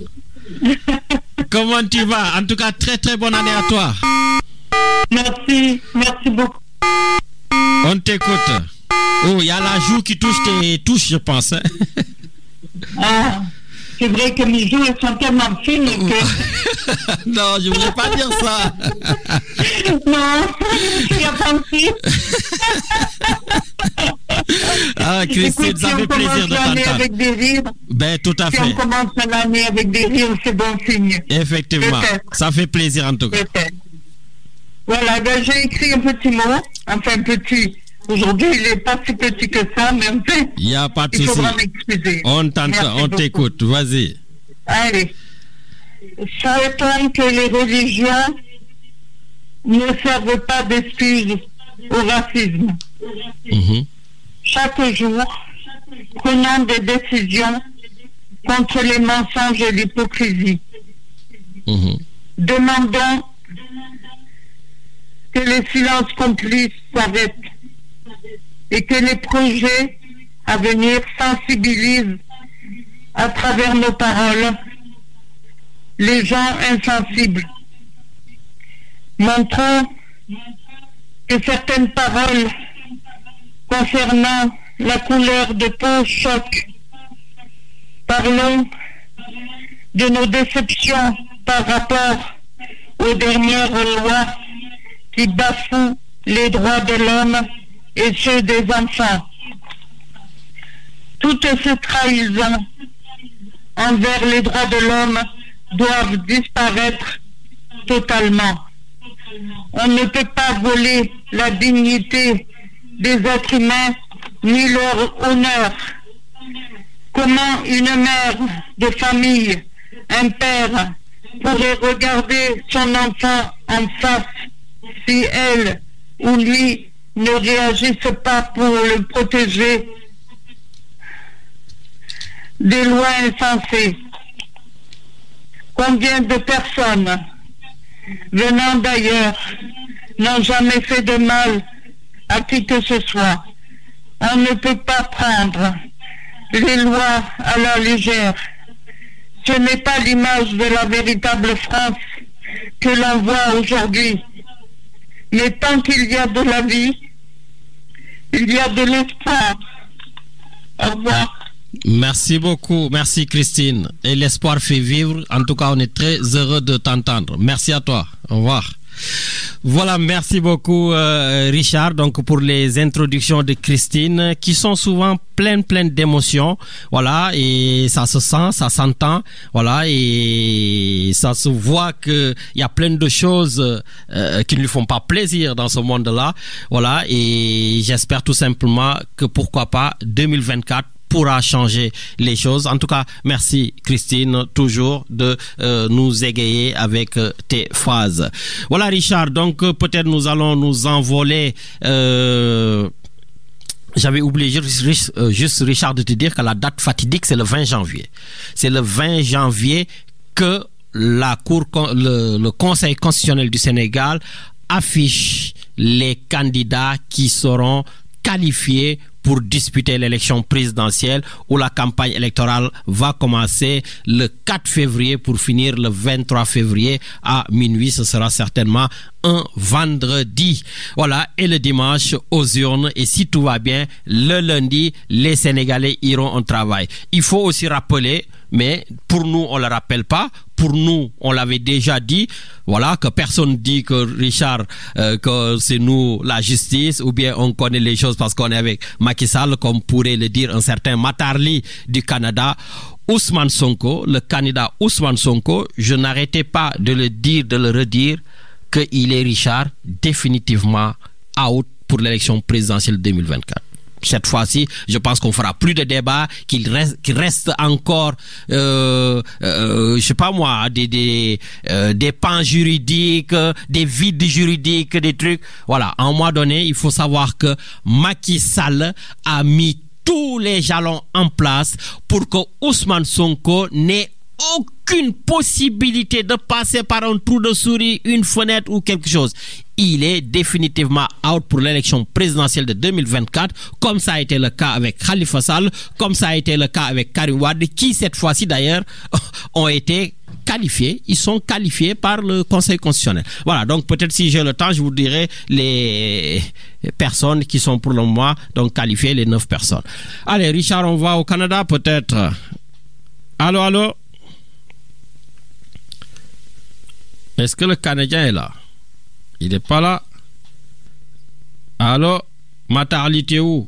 Comment tu vas? En tout cas, très très bonne année à toi. Merci beaucoup. On t'écoute. Oh, il y a la joue qui touche tes touches, je pense. Hein? Ah, c'est vrai que mes joues sont tellement fines que... Non, je ne voulais pas dire ça. Non, je n'y ai pas pensé. Ah, Christine, ça fait plaisir de t'entendre. Avec des rires. Ben, tout à fait. Si on commence l'année avec des rires, c'est bon signe. Effectivement, ça fait plaisir en tout cas. Voilà, ben, j'ai écrit un petit mot, enfin petit. Aujourd'hui, il n'est pas si petit que ça, mais enfin, il n'y a pas de souci. Il faudra m'excuser. On t'écoute, vas-y. Allez. Sachant que les religions ne servent pas d'excuses au racisme. Chaque jour, prenons des décisions contre les mensonges et l'hypocrisie. Demandons que les silences complices s'arrêtent et que les projets à venir sensibilisent à travers nos paroles les gens insensibles. Montrons que certaines paroles concernant la couleur de peau choquent. Parlons de nos déceptions par rapport aux dernières lois qui bafouent les droits de l'homme et ceux des enfants. Toutes ces trahisons envers les droits de l'homme doivent disparaître totalement. On ne peut pas voler la dignité des êtres humains ni leur honneur. Comment une mère de famille, un père, pourrait regarder son enfant en face si elle ou lui ne réagissent pas pour le protéger des lois insensées? Combien de personnes venant d'ailleurs n'ont jamais fait de mal à qui que ce soit? On ne peut pas prendre les lois à la légère. Ce n'est pas l'image de la véritable France que l'on voit aujourd'hui. Mais tant qu'il y a de la vie, il y a de l'espoir. Au revoir. Merci beaucoup, merci Christine. Et l'espoir fait vivre. En tout cas, on est très heureux de t'entendre. Merci à toi. Au revoir. Voilà, merci beaucoup Richard, donc pour les introductions de Christine qui sont souvent pleines d'émotions, voilà, et ça se sent, ça s'entend, voilà, et ça se voit que il y a plein de choses qui ne lui font pas plaisir dans ce monde-là, voilà, et j'espère tout simplement que pourquoi pas 2024 pourra changer les choses. En tout cas, merci Christine, toujours de nous égayer avec tes phrases. Voilà Richard, donc peut-être nous allons nous envoler. J'avais oublié juste Richard de te dire que la date fatidique c'est le 20 janvier. C'est le 20 janvier que le Conseil constitutionnel du Sénégal affiche les candidats qui seront qualifiés pour disputer l'élection présidentielle où la campagne électorale va commencer le 4 février pour finir le 23 février à minuit. Ce sera certainement un vendredi. Voilà, et le dimanche aux urnes. Et si tout va bien, le lundi, les Sénégalais iront au travail. Il faut aussi rappeler, mais pour nous, on ne le rappelle pas. Pour nous, on l'avait déjà dit, voilà, que personne dit que Richard, que c'est nous la justice, ou bien on connaît les choses parce qu'on est avec Macky Sall, comme pourrait le dire un certain Matarli du Canada. Ousmane Sonko, le candidat Ousmane Sonko, je n'arrêtais pas de le dire, de le redire, qu'il est Richard définitivement out pour l'élection présidentielle 2024. Cette fois-ci, je pense qu'on fera plus de débats, qu'il reste encore, je sais pas moi, des pans juridiques, des vides juridiques, des trucs. Voilà. À un moment donné, il faut savoir que Macky Sall a mis tous les jalons en place pour que Ousmane Sonko n'ait aucun aucune possibilité de passer par un trou de souris, une fenêtre ou quelque chose. Il est définitivement out pour l'élection présidentielle de 2024, comme ça a été le cas avec Khalifa Sall, comme ça a été le cas avec Karim Wade, qui cette fois-ci d'ailleurs ont été qualifiés, ils sont qualifiés par le Conseil constitutionnel. Voilà, donc peut-être si j'ai le temps, je vous dirai les personnes qui sont pour le moment donc qualifiées, les 9 personnes. Allez, Richard, on va au Canada peut-être. Allô? Est-ce que le Canadien est là? Il n'est pas là. Allô? Matarli, t'es où?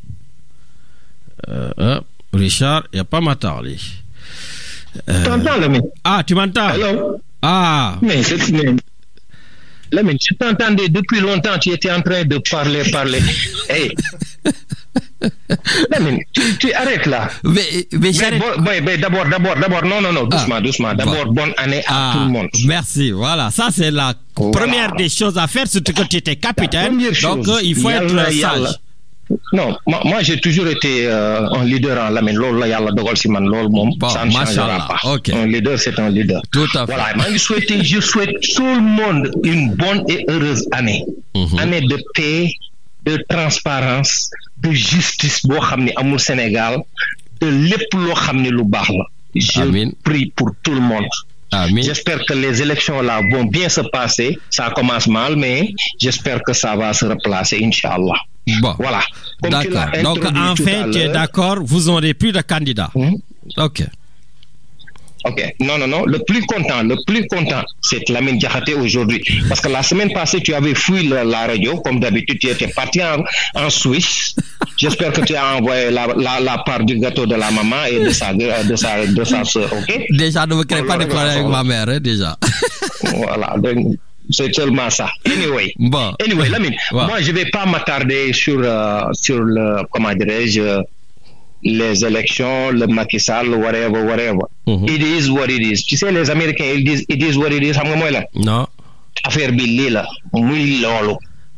Richard, il n'y a pas Matarli. Tu t'entends, Lamine? Ah, tu m'entends? Allô? Ah. Mais Lamine, je t'entendais depuis longtemps, tu étais en train de parler. Hey. Lamine, tu arrêtes là. Mais d'abord, non, doucement. D'abord, bonne année à tout le monde. Merci, voilà. Ça, c'est la première des choses à faire, surtout que tu étais capitaine. Donc, il faut être sage. Non, moi j'ai toujours été un leader en Lamine. Lolo yalla dogal si man lolo mom ça ne changera pas. Okay. Un leader c'est un leader. Tout à fait. Voilà, je souhaite tout le monde une bonne et heureuse année. Année de paix, de transparence, de justice bo xamni amul Sénégal, de lepp lo xamni lu bax la. Je prie pour tout le monde. Amen. J'espère que les élections là vont bien se passer. Ça commence mal, mais j'espère que ça va se replacer, Inch'Allah. Bon. Voilà. D'accord. Donc, enfin, tu es d'accord, vous n'aurez plus de candidats. Ok. Non. Le plus content, c'est Lamine Diakhaté aujourd'hui. Parce que la semaine passée, tu avais fui la radio. Comme d'habitude, tu étais parti en Suisse. J'espère que tu as envoyé la part du gâteau de la maman et de sa soeur, ok? Déjà, ne me crée pas de problème avec ma mère, hein, déjà. Voilà. Donc, c'est seulement ça. Anyway, Lamine, moi, je ne vais pas m'attarder sur le, comment dirais-je, les élections, le Macky Sall, whatever. It is what it is. Tu sais, les Américains, ils disent it is what it is. Non. Affaire bi lii la muy loolu.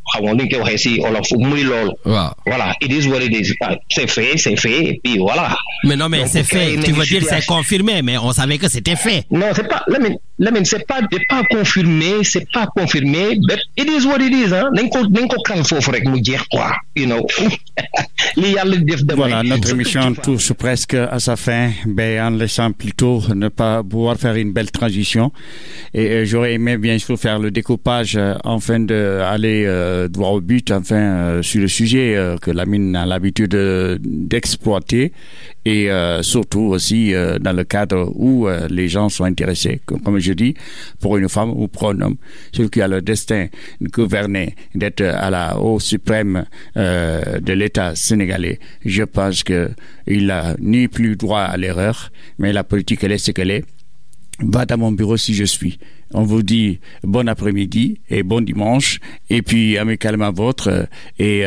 Voilà, it is what it is. C'est fait, et puis voilà. Mais non, mais donc, c'est fait, tu veux dire c'est confirmé, mais on savait que c'était fait. Non, c'est pas, Lamine, c'est pas confirmé, but it is what it is, hein. You know. Voilà, notre émission touche presque à sa fin, en laissant plutôt ne pas pouvoir faire une belle transition. Et j'aurais aimé bien sûr faire le découpage afin d'aller droit au but, sur le sujet que Lamine a l'habitude d'exploiter et surtout aussi dans le cadre où les gens sont intéressés. Comme je dis, pour une femme ou pour un homme, celui qui a le destin de gouverner, d'être à la haut suprême de l'État sénégalais, je pense qu'il n'a ni plus droit à l'erreur, mais la politique, elle est ce qu'elle est. Va dans mon bureau si je suis. On vous dit bon après-midi et bon dimanche et puis amicalement vôtre et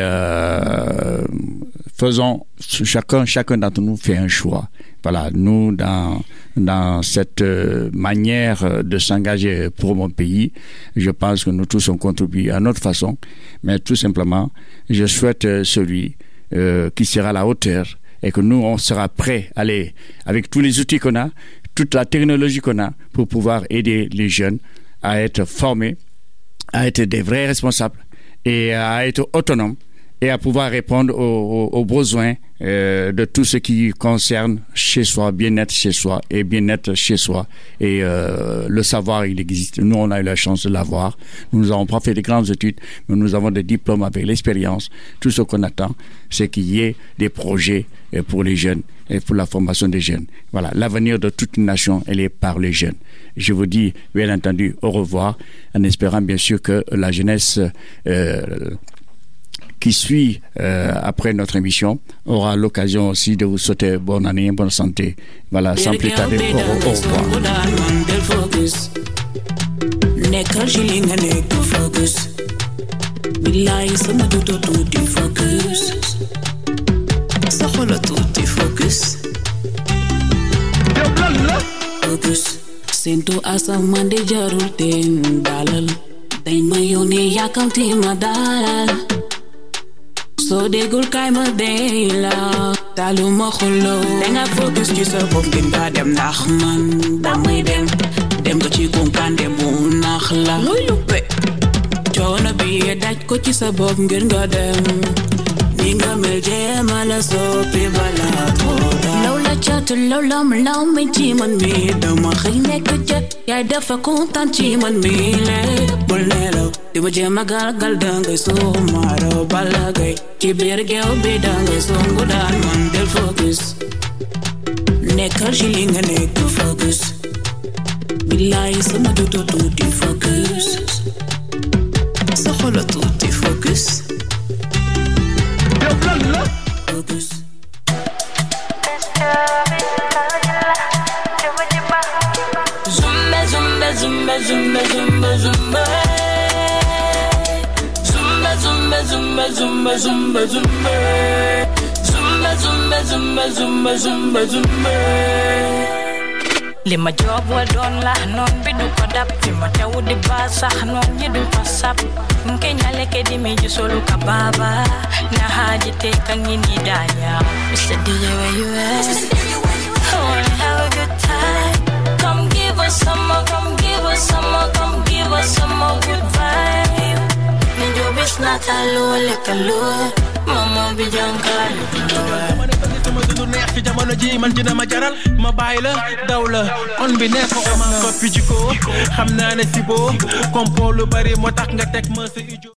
faisons chacun d'entre nous fait un choix. Voilà, nous dans cette manière de s'engager pour mon pays, je pense que nous tous on contribue à notre façon, mais tout simplement, je souhaite celui qui sera à la hauteur et que nous on sera prêts à aller avec tous les outils qu'on a, toute la technologie qu'on a pour pouvoir aider les jeunes à être formés, à être des vrais responsables et à être autonomes et à pouvoir répondre aux besoins de tout ce qui concerne chez soi, bien-être chez soi et bien-être chez soi. Et le savoir, il existe. Nous, on a eu la chance de l'avoir. Nous n'avons pas fait de grandes études, mais nous avons des diplômes avec l'expérience. Tout ce qu'on attend, c'est qu'il y ait des projets pour les jeunes et pour la formation des jeunes. Voilà, l'avenir de toute une nation, elle est par les jeunes. Je vous dis, bien entendu, au revoir, en espérant bien sûr que la jeunesse qui suit après notre émission aura l'occasion aussi de vous souhaiter bonne année, bonne santé. Voilà, sans plus tarder, au revoir. Sinto asa mande jarul ten dalal dañ ma yónnee yàkkamti ma dalal soo déggul kaay ma dey la taluma xuloo danga focus ci sa bopp gën nga dem ndax man damay dem ko ci kunkande bu nax la muy luppe coono bi daj ko ci sa bopp ngir nga dem ni nga mel jéema la soppi bala tooda law la catu law mi ci man mi dama xëy nekk jët yaay dafa kontaan ci man mi le bul nelaw di ma jéema galgal dangay suumaaro bala gay ci biir geew bi dangay songu daan man del focus nekkal ci li nga nekk focus billaay sama tuuti focus sa xolo tuuti focus focus zumba zumba zumba zumba zumba zumba zumba zumba zumba zumba zumba zumba zumba zumba zumba zumba zumba zumba li ma job wa doon la noon bi du ko dab fi ma taw di ba sax noon ñi du ko sab nke ñale ke di mi ju solu ka baba na haji te kan ñi ni daña Mr. DJ where you at I wanna have a good time come give us some more come give us some more come give us some more good vibe ni jo bis na talo le kalo mama bi jankal sama dundu neex ci jamono ji man dina ma jaral ma bàyyi la daw la on bi nekk ma coppi jiko xam naa ne si boo compo lu bari moo tax nga teg ma sa